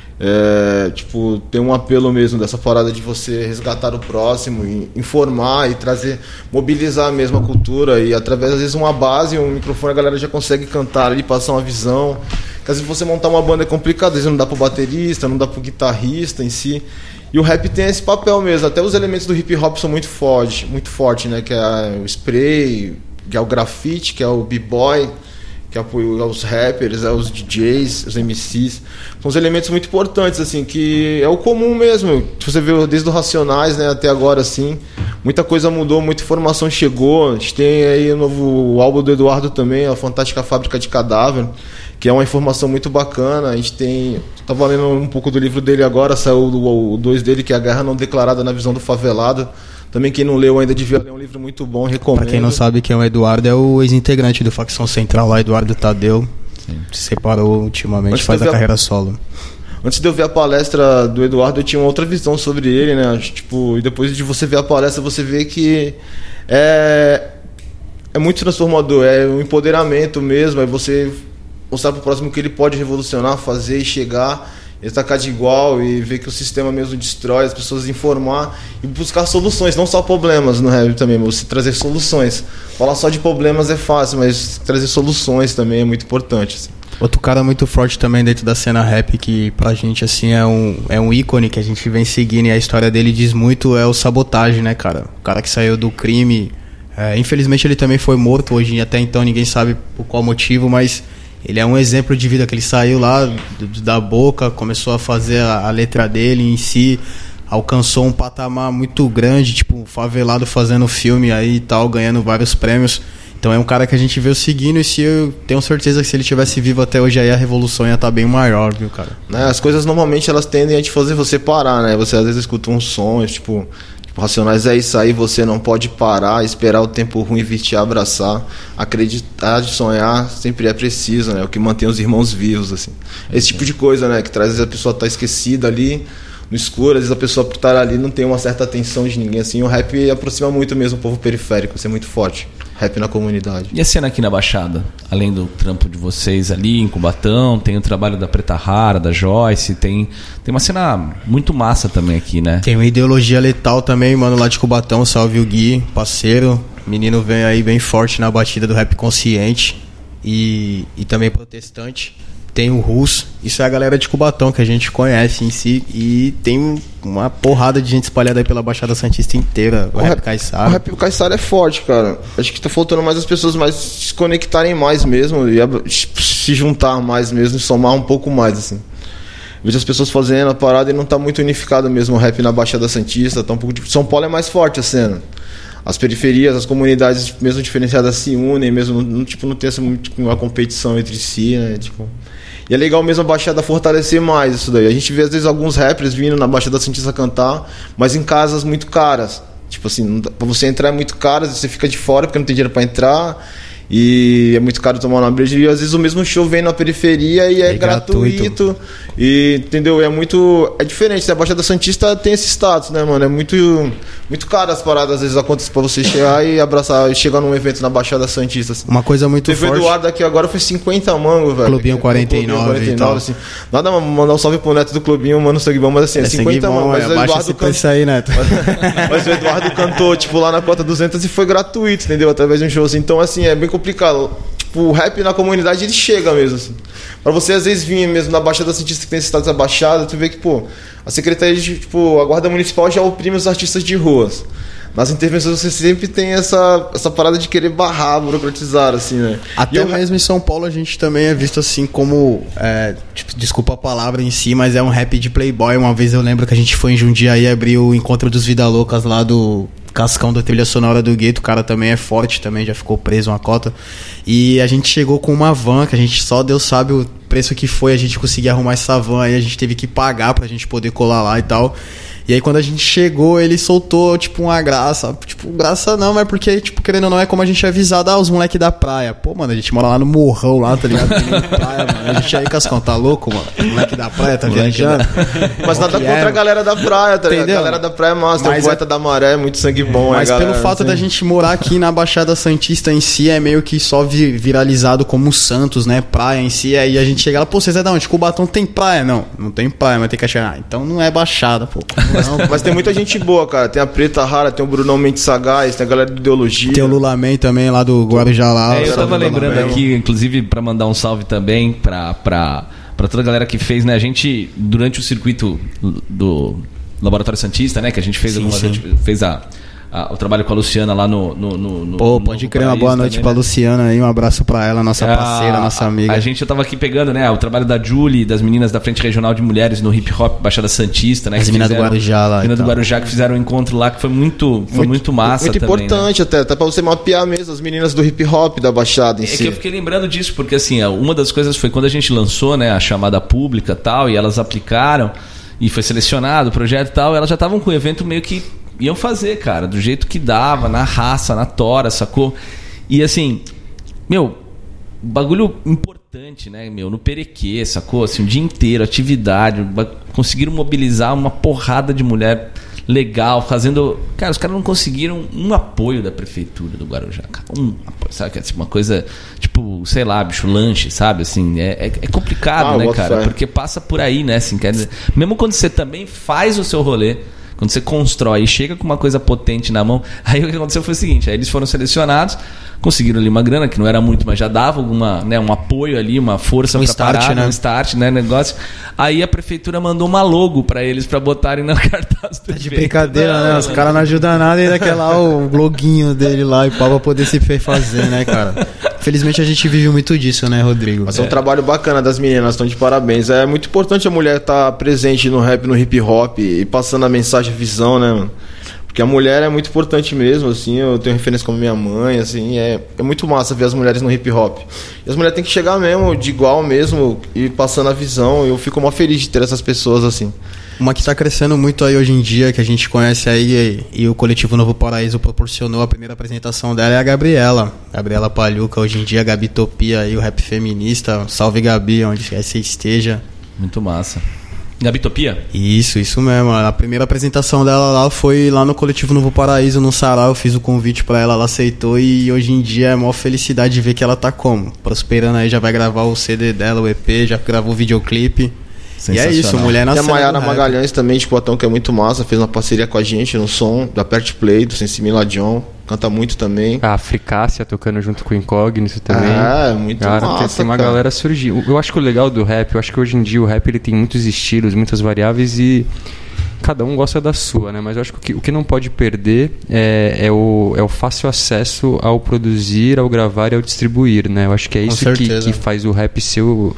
É, tipo, tem um apelo mesmo dessa parada de você resgatar o próximo, e informar e trazer, mobilizar mesmo a cultura, e através às vezes uma base, um microfone, a galera já consegue cantar ali, passar uma visão. Porque às vezes você montar uma banda é complicado, às vezes não dá pro baterista, não dá pro guitarrista em si. E o rap tem esse papel mesmo, até os elementos do hip hop são muito fortes, muito forte, né? Que é o spray, que é o grafite, que é o b-boy, que é os rappers, é os D Js, os M Cs. São os elementos muito importantes, assim, que é o comum mesmo. Você vê desde os Racionais, né, até agora, assim, muita coisa mudou, muita informação chegou. A gente tem aí o novo álbum do Eduardo também, a Fantástica Fábrica de Cadáver, que é uma informação muito bacana. A gente tem... Tava lendo um pouco do livro dele agora, saiu o dois dele, que é A Guerra Não Declarada na Visão do Favelado. Também quem não leu ainda devia ler, um livro muito bom, recomendo. Pra quem não sabe quem é o Eduardo, é o ex-integrante do Facção Central lá, Eduardo Tadeu. Sim. Se separou ultimamente, Antes faz a carreira a... solo. Antes de eu ver a palestra do Eduardo, eu tinha uma outra visão sobre ele, né? Tipo, e depois de você ver a palestra, você vê que é, é muito transformador, é um empoderamento mesmo, é você mostrar pro próximo que ele pode revolucionar, fazer e chegar, estacar de igual e ver que o sistema mesmo destrói, as pessoas informar e buscar soluções, não só problemas no rap também, mas você trazer soluções. Falar só de problemas é fácil, mas trazer soluções também é muito importante, assim. Outro cara muito forte também dentro da cena rap, que pra gente assim é um, é um ícone que a gente vem seguindo, e a história dele diz muito, é o Sabotagem, né, cara? O cara que saiu do crime, é, infelizmente ele também foi morto, hoje até então ninguém sabe por qual motivo, mas ele é um exemplo de vida, que ele saiu lá da boca, começou a fazer a, a letra dele em si, alcançou um patamar muito grande, tipo, favelado fazendo filme aí e tal, ganhando vários prêmios. Então é um cara que a gente veio seguindo, e se eu tenho certeza que se ele tivesse vivo até hoje aí, a revolução ia estar bem maior, viu, cara? Né, as coisas normalmente elas tendem a te fazer você parar, né? Você às vezes escuta uns sons, tipo... Racionais é isso aí, você não pode parar, esperar o tempo ruim vir te abraçar. Acreditar de sonhar sempre é preciso, né? É o que mantém os irmãos vivos, assim. Esse tipo de coisa, né? Que traz, às vezes a pessoa tá esquecida ali, no escuro, às vezes a pessoa por estar ali não tem uma certa atenção de ninguém, assim. O rap aproxima muito mesmo o povo periférico, isso é muito forte. Rap na comunidade. E a cena aqui na Baixada? Além do trampo de vocês ali em Cubatão, tem o trabalho da Preta Rara, da Joyce, tem, tem uma cena muito massa também aqui, né? Tem uma Ideologia Letal também, mano, lá de Cubatão, salve o Gui, parceiro. Menino vem aí bem forte na batida do rap consciente e, e também protestante. Tem o Russo, isso é a galera de Cubatão que a gente conhece em si, e tem uma porrada de gente espalhada aí pela Baixada Santista inteira. O, o Rap Caiçara. O Rap Caiçara é forte, cara. Acho que tá faltando mais as pessoas mais se conectarem mais mesmo, e se juntar mais mesmo, e somar um pouco mais, assim. Vejo as pessoas fazendo a parada e não tá muito unificado mesmo o rap na Baixada Santista, tá um pouco de... São Paulo é mais forte a cena. As periferias, as comunidades mesmo diferenciadas se unem, mesmo não, tipo, não tem essa tipo, uma competição entre si, né? Tipo... E é legal mesmo a Baixada fortalecer mais isso daí. A gente vê às vezes alguns rappers vindo na Baixada Santista cantar, mas em casas muito caras. Tipo assim, pra você entrar é muito caro, você fica de fora porque não tem dinheiro pra entrar. E é muito caro tomar uma breja. E às vezes o mesmo show vem na periferia e é, é gratuito. gratuito. E, entendeu? É muito... É diferente. A Baixada Santista tem esse status, né, mano? É muito, muito caro as paradas, às vezes, acontecem pra você chegar e abraçar, e chegar num evento na Baixada Santista, assim. Uma coisa muito Teve forte. O Eduardo aqui agora foi cinquenta mangos, velho. Clubinho quarenta e nove, Clubinho quarenta e nove, assim. Nada, mandar um salve pro Neto do Clubinho, mano, sangue bom, mas assim, é cinquenta mangos. Mas é, o Eduardo cantou... aí, Neto. Mas, mas o Eduardo cantou, tipo, lá na cota duzentos e foi gratuito, entendeu? Através de um show assim. Então, assim, é bem complicado. tipo, o rap na comunidade, ele chega mesmo, assim. Pra você, às vezes, vir mesmo na Baixada Santista, que tem esse estado da Baixada, tu vê que, pô, a Secretaria de, tipo, a Guarda Municipal já oprime os artistas de ruas. Nas intervenções você sempre tem essa, essa parada de querer barrar, burocratizar, assim, né? Até eu... mesmo em São Paulo a gente também é visto assim como, é, tipo, desculpa a palavra em si, mas é um rap de playboy. Uma vez eu lembro que a gente foi em Jundiaí e abriu o Encontro dos Vida Loucas lá do Cascão da trilha sonora do Gueto. O cara também é forte, também já ficou preso uma cota. E a gente chegou com uma van, que a gente só Deus sabe o preço que foi, a gente conseguir arrumar essa van aí, a gente teve que pagar pra gente poder colar lá e tal. E aí quando a gente chegou, ele soltou, tipo, uma graça. Tipo, graça não, mas porque, tipo, querendo ou não, é como a gente é avisado, ah, os moleques da praia. Pô, mano, a gente mora lá no morrão lá, tá ligado? Tem praia, mano. A gente aí, Cascão, tá louco, mano? Moleque da praia, tá viajando? Da... Mas nada contra é, a galera da praia, tá ligado? A galera da praia é massa, tem o poeta é... da maré, muito sangue bom. Mas é, galera, pelo fato assim. da gente morar aqui na Baixada Santista em si, é meio que só vi- viralizado como Santos, né? Praia em si, aí a gente chega lá, pô, vocês é da onde? Cubatão tem praia? Não, não tem praia, mas tem que achar. Ah, então não é Baixada, pô. Não, mas tem muita gente boa, cara. Tem a Preta Rara, tem o Brunão Mendes Sagaz, tem a galera de Ideologia. Tem o Lula Man também, lá do Guarujá lá. É, eu tava lembrando aqui, inclusive, pra mandar um salve também pra, pra, pra toda a galera que fez, né? A gente, durante o circuito do Laboratório Santista, né? Que a gente fez, sim, algumas, sim. A gente fez a... o trabalho com a Luciana lá no... no, no, no Pô, pode crer, uma boa noite também, pra né? Luciana aí, um abraço pra ela, nossa parceira, a, nossa amiga. A gente, eu tava aqui pegando, né, o trabalho da Julie, das meninas da Frente Regional de Mulheres no Hip Hop Baixada Santista, né? As meninas do Guarujá lá. Meninas do Guarujá que fizeram um encontro lá que foi muito, foi muito, muito massa muito também. Muito importante, né? até, até pra você mapear mesmo as meninas do hip hop da Baixada em é si. É que eu fiquei lembrando disso, porque assim, uma das coisas foi quando a gente lançou, né, a chamada pública e tal, e elas aplicaram, e foi selecionado o projeto e tal, elas já estavam com o evento meio que iam fazer, cara, do jeito que dava, na raça, na tora, sacou? E assim, meu, bagulho importante, né, meu, no Perequê, sacou? Assim, o dia inteiro, atividade, conseguiram mobilizar uma porrada de mulher legal, fazendo... Cara, os caras não conseguiram um apoio da prefeitura do Guarujá, cara. Um apoio, sabe? Assim, uma coisa, tipo, sei lá, bicho, lanche, sabe? Assim, é, é complicado, ah, né, cara? Fé. Porque passa por aí, né, assim, quer dizer... Mesmo quando você também faz o seu rolê, quando você constrói e chega com uma coisa potente na mão, aí o que aconteceu foi o seguinte, aí eles foram selecionados, conseguiram ali uma grana, que não era muito, mas já dava alguma, né, um apoio ali, uma força um pra start, parar, né? um start, né, negócio. Aí a prefeitura mandou uma logo pra eles, pra botarem na cartaz do tá de brincadeira, não, né? Os caras não ajudam nada e daquele lá, o loguinho dele lá, e pau pra poder se fazer, né, cara? Felizmente a gente vive muito disso, né, Rodrigo? Mas é um trabalho bacana das meninas, estão de parabéns. É muito importante a mulher estar presente no rap, no hip hop e passando a mensagem, a visão, né, mano? Porque a mulher é muito importante mesmo, assim, eu tenho referência como minha mãe, assim, é, é muito massa ver as mulheres no hip hop. E as mulheres têm que chegar mesmo, de igual mesmo, e passando a visão, eu fico mó feliz de ter essas pessoas, assim. Uma que está crescendo muito aí hoje em dia, que a gente conhece aí, e, e o Coletivo Novo Paraíso proporcionou a primeira apresentação dela, é a Gabriela. Gabriela Palhuca, hoje em dia, a Gabitopia aí, o rap feminista. Salve, Gabi, onde quer que você esteja. Muito massa. Gabitopia? Isso, isso mesmo. A primeira apresentação dela lá foi lá no Coletivo Novo Paraíso, no Sarau. Eu fiz o convite pra ela, ela aceitou, e hoje em dia é a maior felicidade de ver que ela tá como? Prosperando aí, já vai gravar o C D dela, o E P, já gravou o videoclipe. E é isso, mulher na cena. E a Mayara Magalhães também, de Potão, que é muito massa, fez uma parceria com a gente no som, da Pert Play, do Sensimila John. Canta muito também. A Africácia tocando junto com o Incógnito também. Ah, é muito cara, massa, tem, tem uma cara. galera surgindo. Eu acho que o legal do rap, eu acho que hoje em dia o rap ele tem muitos estilos, muitas variáveis e cada um gosta da sua, né? Mas eu acho que o que, o que não pode perder é, é, o, é o fácil acesso ao produzir, ao gravar e ao distribuir, né? Eu acho que é isso que, que faz o rap ser o...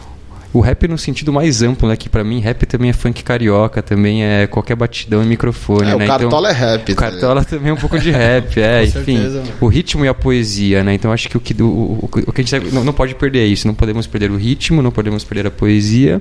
O rap no sentido mais amplo, né? Que pra mim rap também é funk carioca, também é qualquer batidão e microfone, é, né? O Cartola então, é rap. O Cartola também é um pouco de rap, é, enfim. Certeza, o ritmo e a poesia, né? Então acho que o que, o, o, o que a gente não, não pode perder é isso. Não podemos perder o ritmo, não podemos perder a poesia.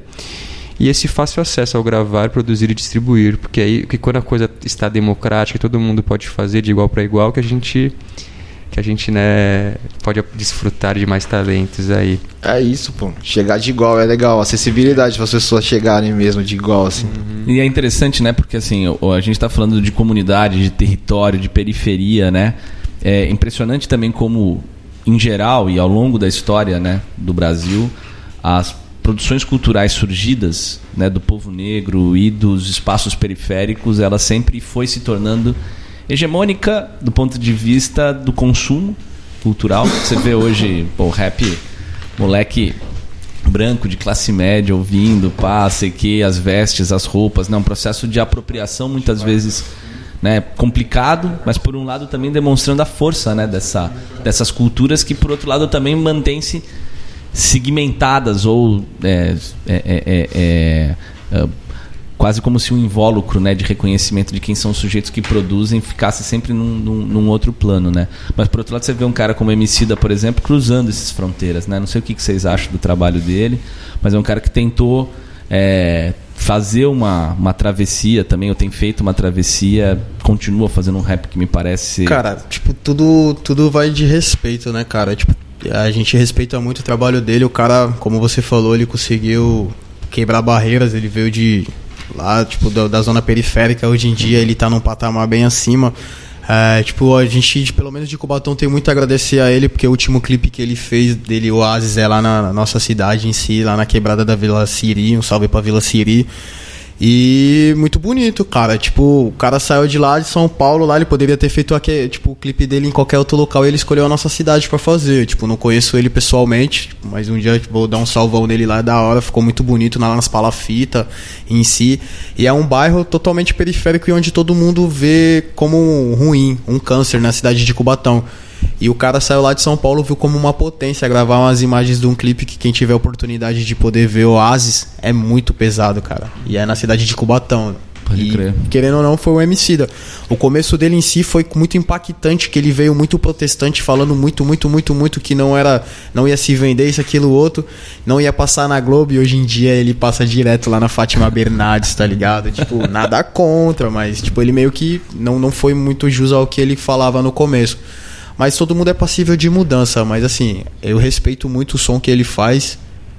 E esse fácil acesso ao gravar, produzir e distribuir. Porque aí, que quando a coisa está democrática, todo mundo pode fazer de igual para igual, que a gente... que a gente, né, pode desfrutar de mais talentos aí. É isso, pô. Chegar de igual é legal. Acessibilidade para as pessoas chegarem mesmo de igual, assim. Uhum. E é interessante, né, porque assim, a gente está falando de comunidade, de território, de periferia, né? É impressionante também como, em geral e ao longo da história, né, do Brasil, as produções culturais surgidas, né, do povo negro e dos espaços periféricos, ela sempre foi se tornando hegemônica do ponto de vista do consumo cultural. Você vê hoje, pô, rap, moleque branco de classe média ouvindo, pá, sei que, as vestes, as roupas, né? Um processo de apropriação muitas vezes, né, complicado, mas por um lado também demonstrando a força, né, dessa, dessas culturas que por outro lado também mantêm-se segmentadas ou é, é, é, é, é, quase como se um invólucro, né, de reconhecimento de quem são os sujeitos que produzem ficasse sempre num, num, num outro plano, né? Mas por outro lado você vê um cara como Emicida, por exemplo, cruzando essas fronteiras, né? Não sei o que vocês acham do trabalho dele, mas é um cara que tentou é, fazer uma, uma travessia também, eu tenho feito uma travessia, continua fazendo um rap que me parece... Cara, tipo, tudo, tudo vai de respeito, né, cara? Tipo, a gente respeita muito o trabalho dele, o cara, como você falou, ele conseguiu quebrar barreiras, ele veio de lá, tipo, da, da zona periférica, hoje em dia ele tá num patamar bem acima. É, tipo, a gente, pelo menos de Cubatão, tem muito a agradecer a ele, porque o último clipe que ele fez dele, o Oasis, é lá na, na nossa cidade em si, lá na quebrada da Vila Siri, um salve pra Vila Siri. E muito bonito, cara. Tipo, o cara saiu de lá de São Paulo, lá ele poderia ter feito aqui, tipo, o clipe dele em qualquer outro local e ele escolheu a nossa cidade pra fazer. Tipo, não conheço ele pessoalmente, tipo, mas um dia tipo, vou dar um salvão nele lá, é da hora, ficou muito bonito lá nas palafitas em si. E é um bairro totalmente periférico e onde todo mundo vê como ruim, um câncer na cidade de Cubatão. E o cara saiu lá de São Paulo, viu como uma potência, gravar umas imagens de um clipe que quem tiver oportunidade de poder ver o Oasis é muito pesado, cara. E é na cidade de Cubatão. Pode e, crer. Querendo ou não, foi o Emicida. O começo dele em si foi muito impactante, que ele veio muito protestante, falando muito, muito, muito, muito que não era, não ia se vender isso, aquilo, outro, não ia passar na Globo, e hoje em dia ele passa direto lá na Fátima Bernardes, tá ligado? Tipo, nada contra, mas tipo, ele meio que não, não foi muito jus ao que ele falava no começo. Mas todo mundo é passível de mudança. Mas assim, eu respeito muito o som que ele faz.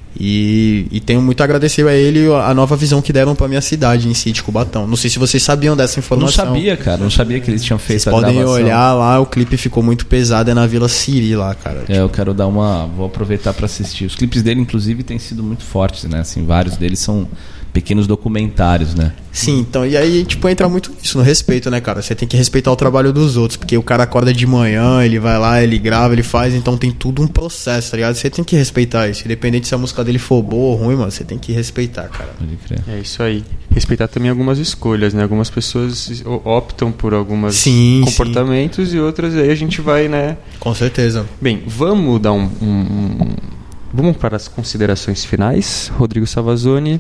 E, e tenho muito a agradecer a ele a nova visão que deram pra minha cidade em si, de Cubatão. Não sei se vocês sabiam dessa informação. Não sabia, cara. Não sabia que eles tinham feito vocês a podem gravação. olhar lá, o clipe ficou muito pesado. É na Vila Siri lá, cara. É, eu quero dar uma... Vou aproveitar pra assistir. Os clipes dele, inclusive, têm sido muito fortes, né? Assim, vários deles são pequenos documentários, né? Sim, então, e aí, tipo, entra muito isso no respeito, né, cara? Você tem que respeitar o trabalho dos outros, porque o cara acorda de manhã, ele vai lá, ele grava, ele faz, então tem tudo um processo, tá ligado? Você tem que respeitar isso, independente se a música dele for boa ou ruim, mano, você tem que respeitar, cara. Pode crer. É isso aí. Respeitar também algumas escolhas, né? Algumas pessoas optam por alguns sim, comportamentos sim. E outras aí a gente vai, né? Com certeza. Bem, vamos dar um... um, um... Vamos para as considerações finais. Rodrigo Savazone.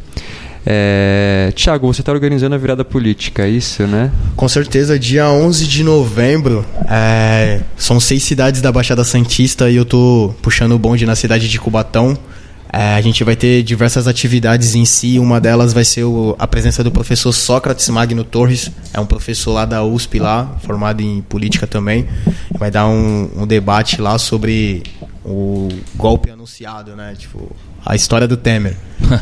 É... Thiago, você está organizando a virada política, é isso, né? Com certeza, dia onze de novembro, é... são seis cidades da Baixada Santista e eu tô puxando o bonde na cidade de Cubatão. É, a gente vai ter diversas atividades em si, uma delas vai ser o... a presença do professor Sócrates Magno Torres, é um professor lá da U S P, lá, formado em política também. Vai dar um, um debate lá sobre o golpe anunciado, né? Tipo, a história do Temer.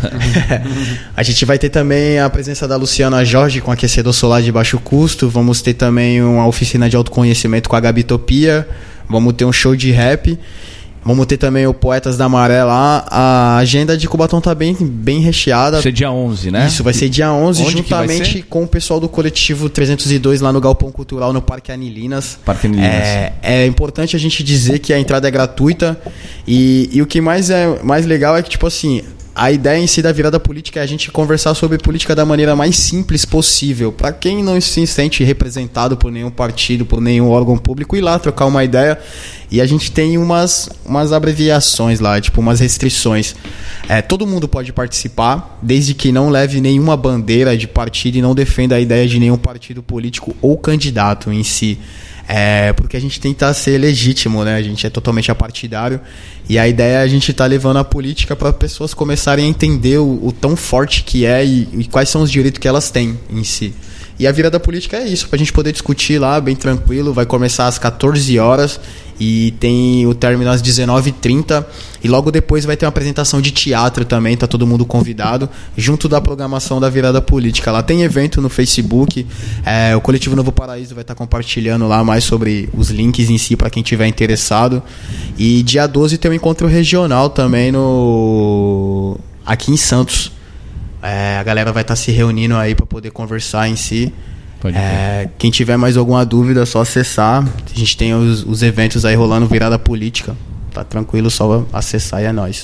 A gente vai ter também a presença da Luciana Jorge com aquecedor solar de baixo custo. Vamos ter também uma oficina de autoconhecimento com a Gabitopia. Vamos ter um show de rap. Vamos ter também o Poetas da Maré lá. A agenda de Cubatão tá bem, bem recheada. Vai ser dia onze, né? Isso, vai ser dia onze, onde juntamente com o pessoal do coletivo trezentos e dois lá no Galpão Cultural, no Parque Anilinas. Parque Anilinas. É, é importante a gente dizer que a entrada é gratuita. E, e o que mais é mais legal é que, tipo assim, a ideia em si da virada política é a gente conversar sobre política da maneira mais simples possível. Para quem não se sente representado por nenhum partido, por nenhum órgão público, ir lá trocar uma ideia. E a gente tem umas, umas abreviações lá, tipo umas restrições. É, todo mundo pode participar, desde que não leve nenhuma bandeira de partido e não defenda a ideia de nenhum partido político ou candidato em si. É, porque a gente tenta ser legítimo, né? A gente é totalmente apartidário. E a ideia é a gente estar tá levando a política para pessoas começarem a entender o, o tão forte que é e, e quais são os direitos que elas têm em si. E a virada política é isso, pra gente poder discutir lá, bem tranquilo. Vai começar às quatorze horas e tem o término às dezenove e trinta. E logo depois vai ter uma apresentação de teatro também, tá todo mundo convidado, junto da programação da virada política. Lá tem evento no Facebook, é, o Coletivo Novo Paraíso vai estar compartilhando lá mais sobre os links em si para quem tiver interessado. E dia doze tem um encontro regional também no aqui em Santos. É, a galera vai estar se reunindo aí para poder conversar em si. É, quem tiver mais alguma dúvida, é só acessar. A gente tem os, os eventos aí rolando, virada política. Tá tranquilo, só acessar e é nóis.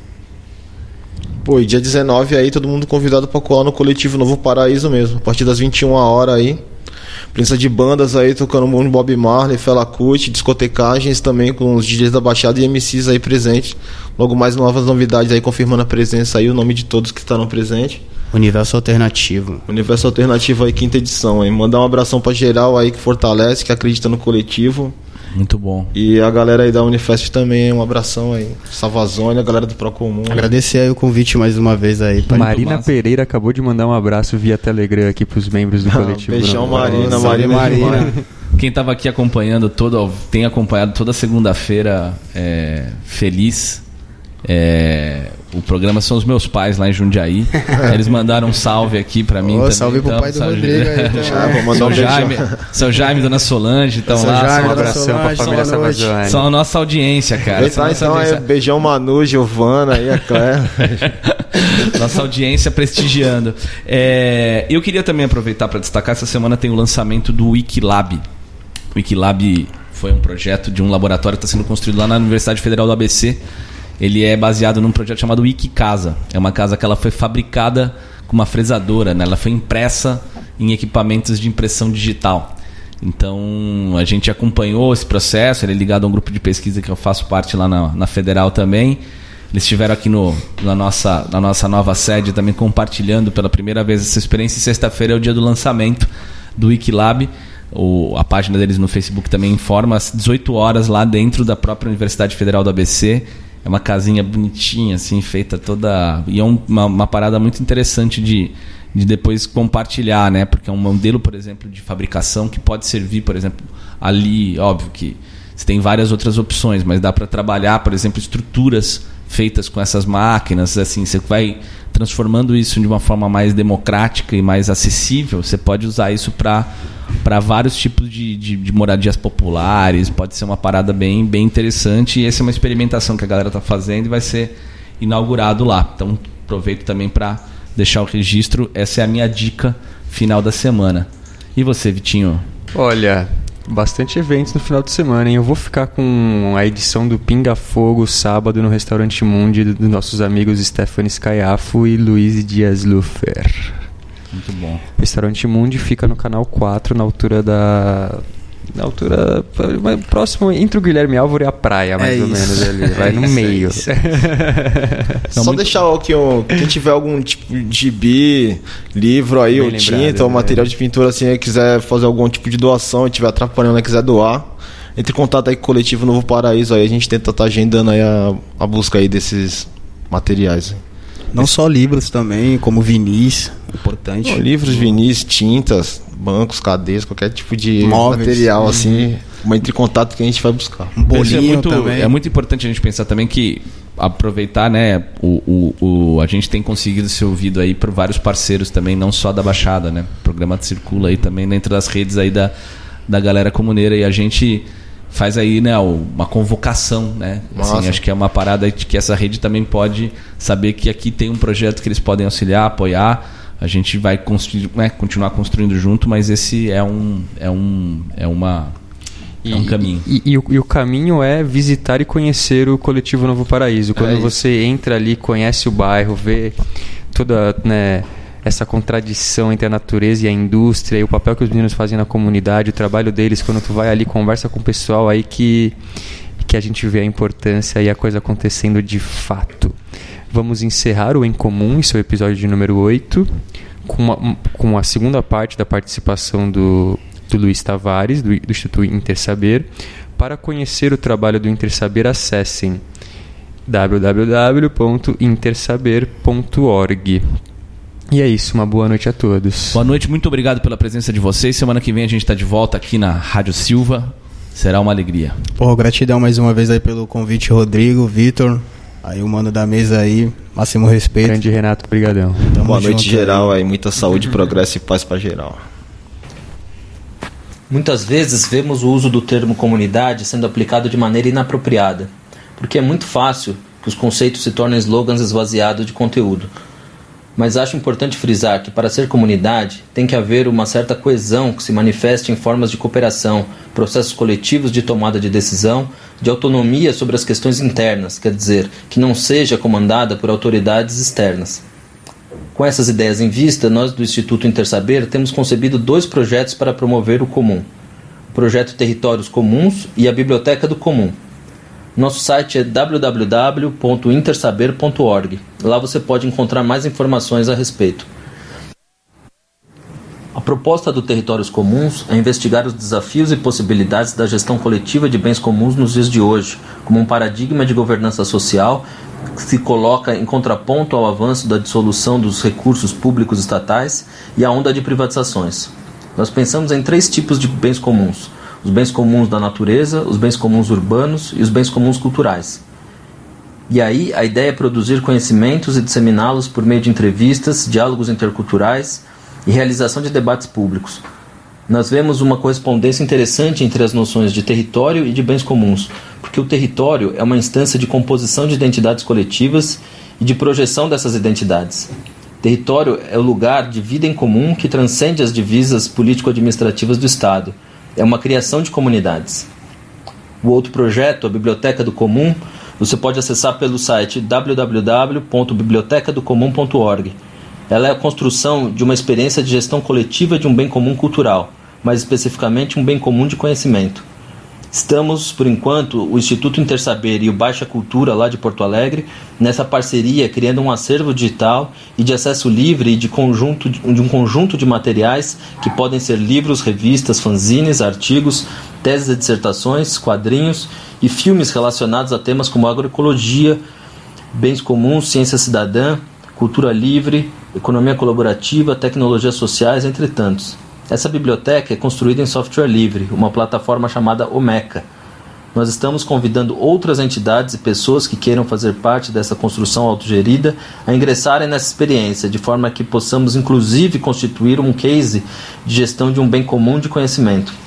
Pô, e dia dezenove aí, todo mundo convidado pra colar no Coletivo Novo Paraíso mesmo. A partir das vinte e uma horas aí. Presença de bandas aí, tocando um monte de Bob Marley, Fela Kuti, discotecagens também com os D Js da Baixada e M Cs aí presentes. Logo mais novas novidades aí, confirmando a presença aí, o nome de todos que estarão presentes. Universo Alternativo. Universo Alternativo aí, quinta edição aí. Mandar um abração pra geral aí que fortalece, que acredita no coletivo. Muito bom. E a galera aí da Unifest também, um abração aí. Salvazônia, a galera do Procomum. Agradecer aí o convite mais uma vez aí. Marina Pereira acabou de mandar um abraço via Telegram aqui pros membros do coletivo. Beijão, não. Marina, Nossa, Marina, Marina. Marina. Quem estava aqui acompanhando, todo, tem acompanhado toda segunda-feira é, feliz. É, o programa são os meus pais lá em Jundiaí. Eles mandaram um salve aqui pra mim. Oh, também, salve pro então, pai do salve. Rodrigo aí, então. Ah, vou mandar São um Jaime, São Jaime e Dona Solange estão lá. Jaime, Um abração Solange, pra família Salvazone. São a nossa audiência, cara. Então, Nossa então audiência. é beijão Manu, Giovana aí, a Claire. Nossa audiência prestigiando. É, eu queria também aproveitar para destacar, essa semana tem o lançamento do Wikilab. O Wikilab foi um projeto de um laboratório que está sendo construído lá na Universidade Federal do A B C. Ele é baseado num projeto chamado Wikicasa. É uma casa que ela foi fabricada com uma fresadora, né? Ela foi impressa em equipamentos de impressão digital. Então a gente acompanhou esse processo. Ele é ligado a um grupo de pesquisa que eu faço parte lá na, na Federal também. Eles estiveram aqui no, na, nossa, na nossa nova sede também compartilhando pela primeira vez essa experiência. E sexta-feira é o dia do lançamento do Wikilab. O, a página deles no Facebook também informa, às dezoito horas lá dentro da própria Universidade Federal do A B C. É uma casinha bonitinha, assim, feita toda... E é um, uma, uma parada muito interessante de, de depois compartilhar, né? Porque é um modelo, por exemplo, de fabricação que pode servir, por exemplo, ali... Óbvio que você tem várias outras opções, mas dá para trabalhar, por exemplo, estruturas feitas com essas máquinas, assim, você vai transformando isso de uma forma mais democrática e mais acessível. Você pode usar isso para para vários tipos de, de, de moradias populares. Pode ser uma parada bem, bem interessante, e essa é uma experimentação que a galera está fazendo e vai ser inaugurado lá. Então aproveito também para deixar o registro. Essa é a minha dica final da semana. E você, Vitinho? Olha, bastante eventos no final de semana, hein? Eu vou ficar com a edição do Pinga Fogo sábado no Restaurante Mundi dos nossos amigos Stephanie Scaiafo e Luiz Dias Lufer. Muito bom. O Restaurante Mundi fica no canal quatro, na altura da... Na altura... Próximo, entre o Guilherme Álvaro e a praia, mais é ou isso. menos ali. Vai no é meio. Isso. Só muito... deixar aqui, ó, quem tiver algum tipo de gibi, livro aí, ou tinta, ou material de pintura, assim, e quiser fazer algum tipo de doação e tiver atrapalhando e quiser doar, entre em contato aí com o Coletivo Novo Paraíso, aí a gente tenta estar tá agendando aí a, a busca aí desses materiais. Não só livros também, como vinis, importante. Não, livros, vinis, tintas, bancos, cadeiras, qualquer tipo de Móveis, material uhum. assim, entre em contato que a gente vai buscar. Um bolinho é muito, também. É muito importante a gente pensar também que aproveitar, né, o, o, o, a gente tem conseguido ser ouvido aí por vários parceiros também, não só da Baixada, né? O programa circula aí também dentro das redes aí da, da galera comuneira, e a gente faz aí, né, uma convocação, né? Assim, acho que é uma parada de que essa rede também pode saber que aqui tem um projeto que eles podem auxiliar, apoiar. A gente vai construir, né, continuar construindo junto, mas esse é um é um é uma é um caminho. E, e, e, o, e o caminho é visitar e conhecer o Coletivo Novo Paraíso. Quando é você entra ali, conhece o bairro, vê toda, né, essa contradição entre a natureza e a indústria, e o papel que os meninos fazem na comunidade, o trabalho deles, quando tu vai ali, conversa com o pessoal aí que, que a gente vê a importância e a coisa acontecendo de fato. Vamos encerrar o Em Comum, esse é o episódio de número oito, com, uma, com a segunda parte da participação do, do Luiz Tavares, do, do Instituto Intersaber. Para conhecer o trabalho do Intersaber, acessem w w w ponto intersaber ponto org. E é isso, uma boa noite a todos. Boa noite, muito obrigado pela presença de vocês. Semana que vem a gente está de volta aqui na Rádio Silva. Será uma alegria. Pô, gratidão mais uma vez aí pelo convite, Rodrigo, Vitor. Aí o mano da mesa aí, máximo respeito. Grande Renato, brigadão. Tamo Boa noite geral aí, muita saúde, progresso e paz pra geral. Muitas vezes vemos o uso do termo comunidade sendo aplicado de maneira inapropriada, porque é muito fácil que os conceitos se tornem slogans esvaziados de conteúdo. Mas acho importante frisar que para ser comunidade tem que haver uma certa coesão que se manifeste em formas de cooperação, processos coletivos de tomada de decisão, de autonomia sobre as questões internas, quer dizer, que não seja comandada por autoridades externas. Com essas ideias em vista, nós do Instituto Intersaber temos concebido dois projetos para promover o comum. O projeto Territórios Comuns e a Biblioteca do Comum. Nosso site é w w w ponto intersaber ponto org. Lá você pode encontrar mais informações a respeito. A proposta do Territórios Comuns é investigar os desafios e possibilidades da gestão coletiva de bens comuns nos dias de hoje, como um paradigma de governança social que se coloca em contraponto ao avanço da dissolução dos recursos públicos estatais e à onda de privatizações. Nós pensamos em três tipos de bens comuns: os bens comuns da natureza, os bens comuns urbanos e os bens comuns culturais. E aí a ideia é produzir conhecimentos e disseminá-los por meio de entrevistas, diálogos interculturais e realização de debates públicos. Nós vemos uma correspondência interessante entre as noções de território e de bens comuns, porque o território é uma instância de composição de identidades coletivas e de projeção dessas identidades. Território é o lugar de vida em comum que transcende as divisas político-administrativas do Estado. É uma criação de comunidades. O outro projeto, a Biblioteca do Comum, você pode acessar pelo site w w w ponto biblioteca do comum ponto org. Ela é a construção de uma experiência de gestão coletiva de um bem comum cultural, mais especificamente um bem comum de conhecimento. Estamos, por enquanto, o Instituto Intersaber e o Baixa Cultura, lá de Porto Alegre, nessa parceria, criando um acervo digital e de acesso livre e de, conjunto, de um conjunto de materiais que podem ser livros, revistas, fanzines, artigos, teses e dissertações, quadrinhos e filmes relacionados a temas como agroecologia, bens comuns, ciência cidadã, cultura livre, economia colaborativa, tecnologias sociais, entre tantos. Essa biblioteca é construída em software livre, uma plataforma chamada Omeca. Nós estamos convidando outras entidades e pessoas que queiram fazer parte dessa construção autogerida a ingressarem nessa experiência, de forma que possamos inclusive constituir um case de gestão de um bem comum de conhecimento.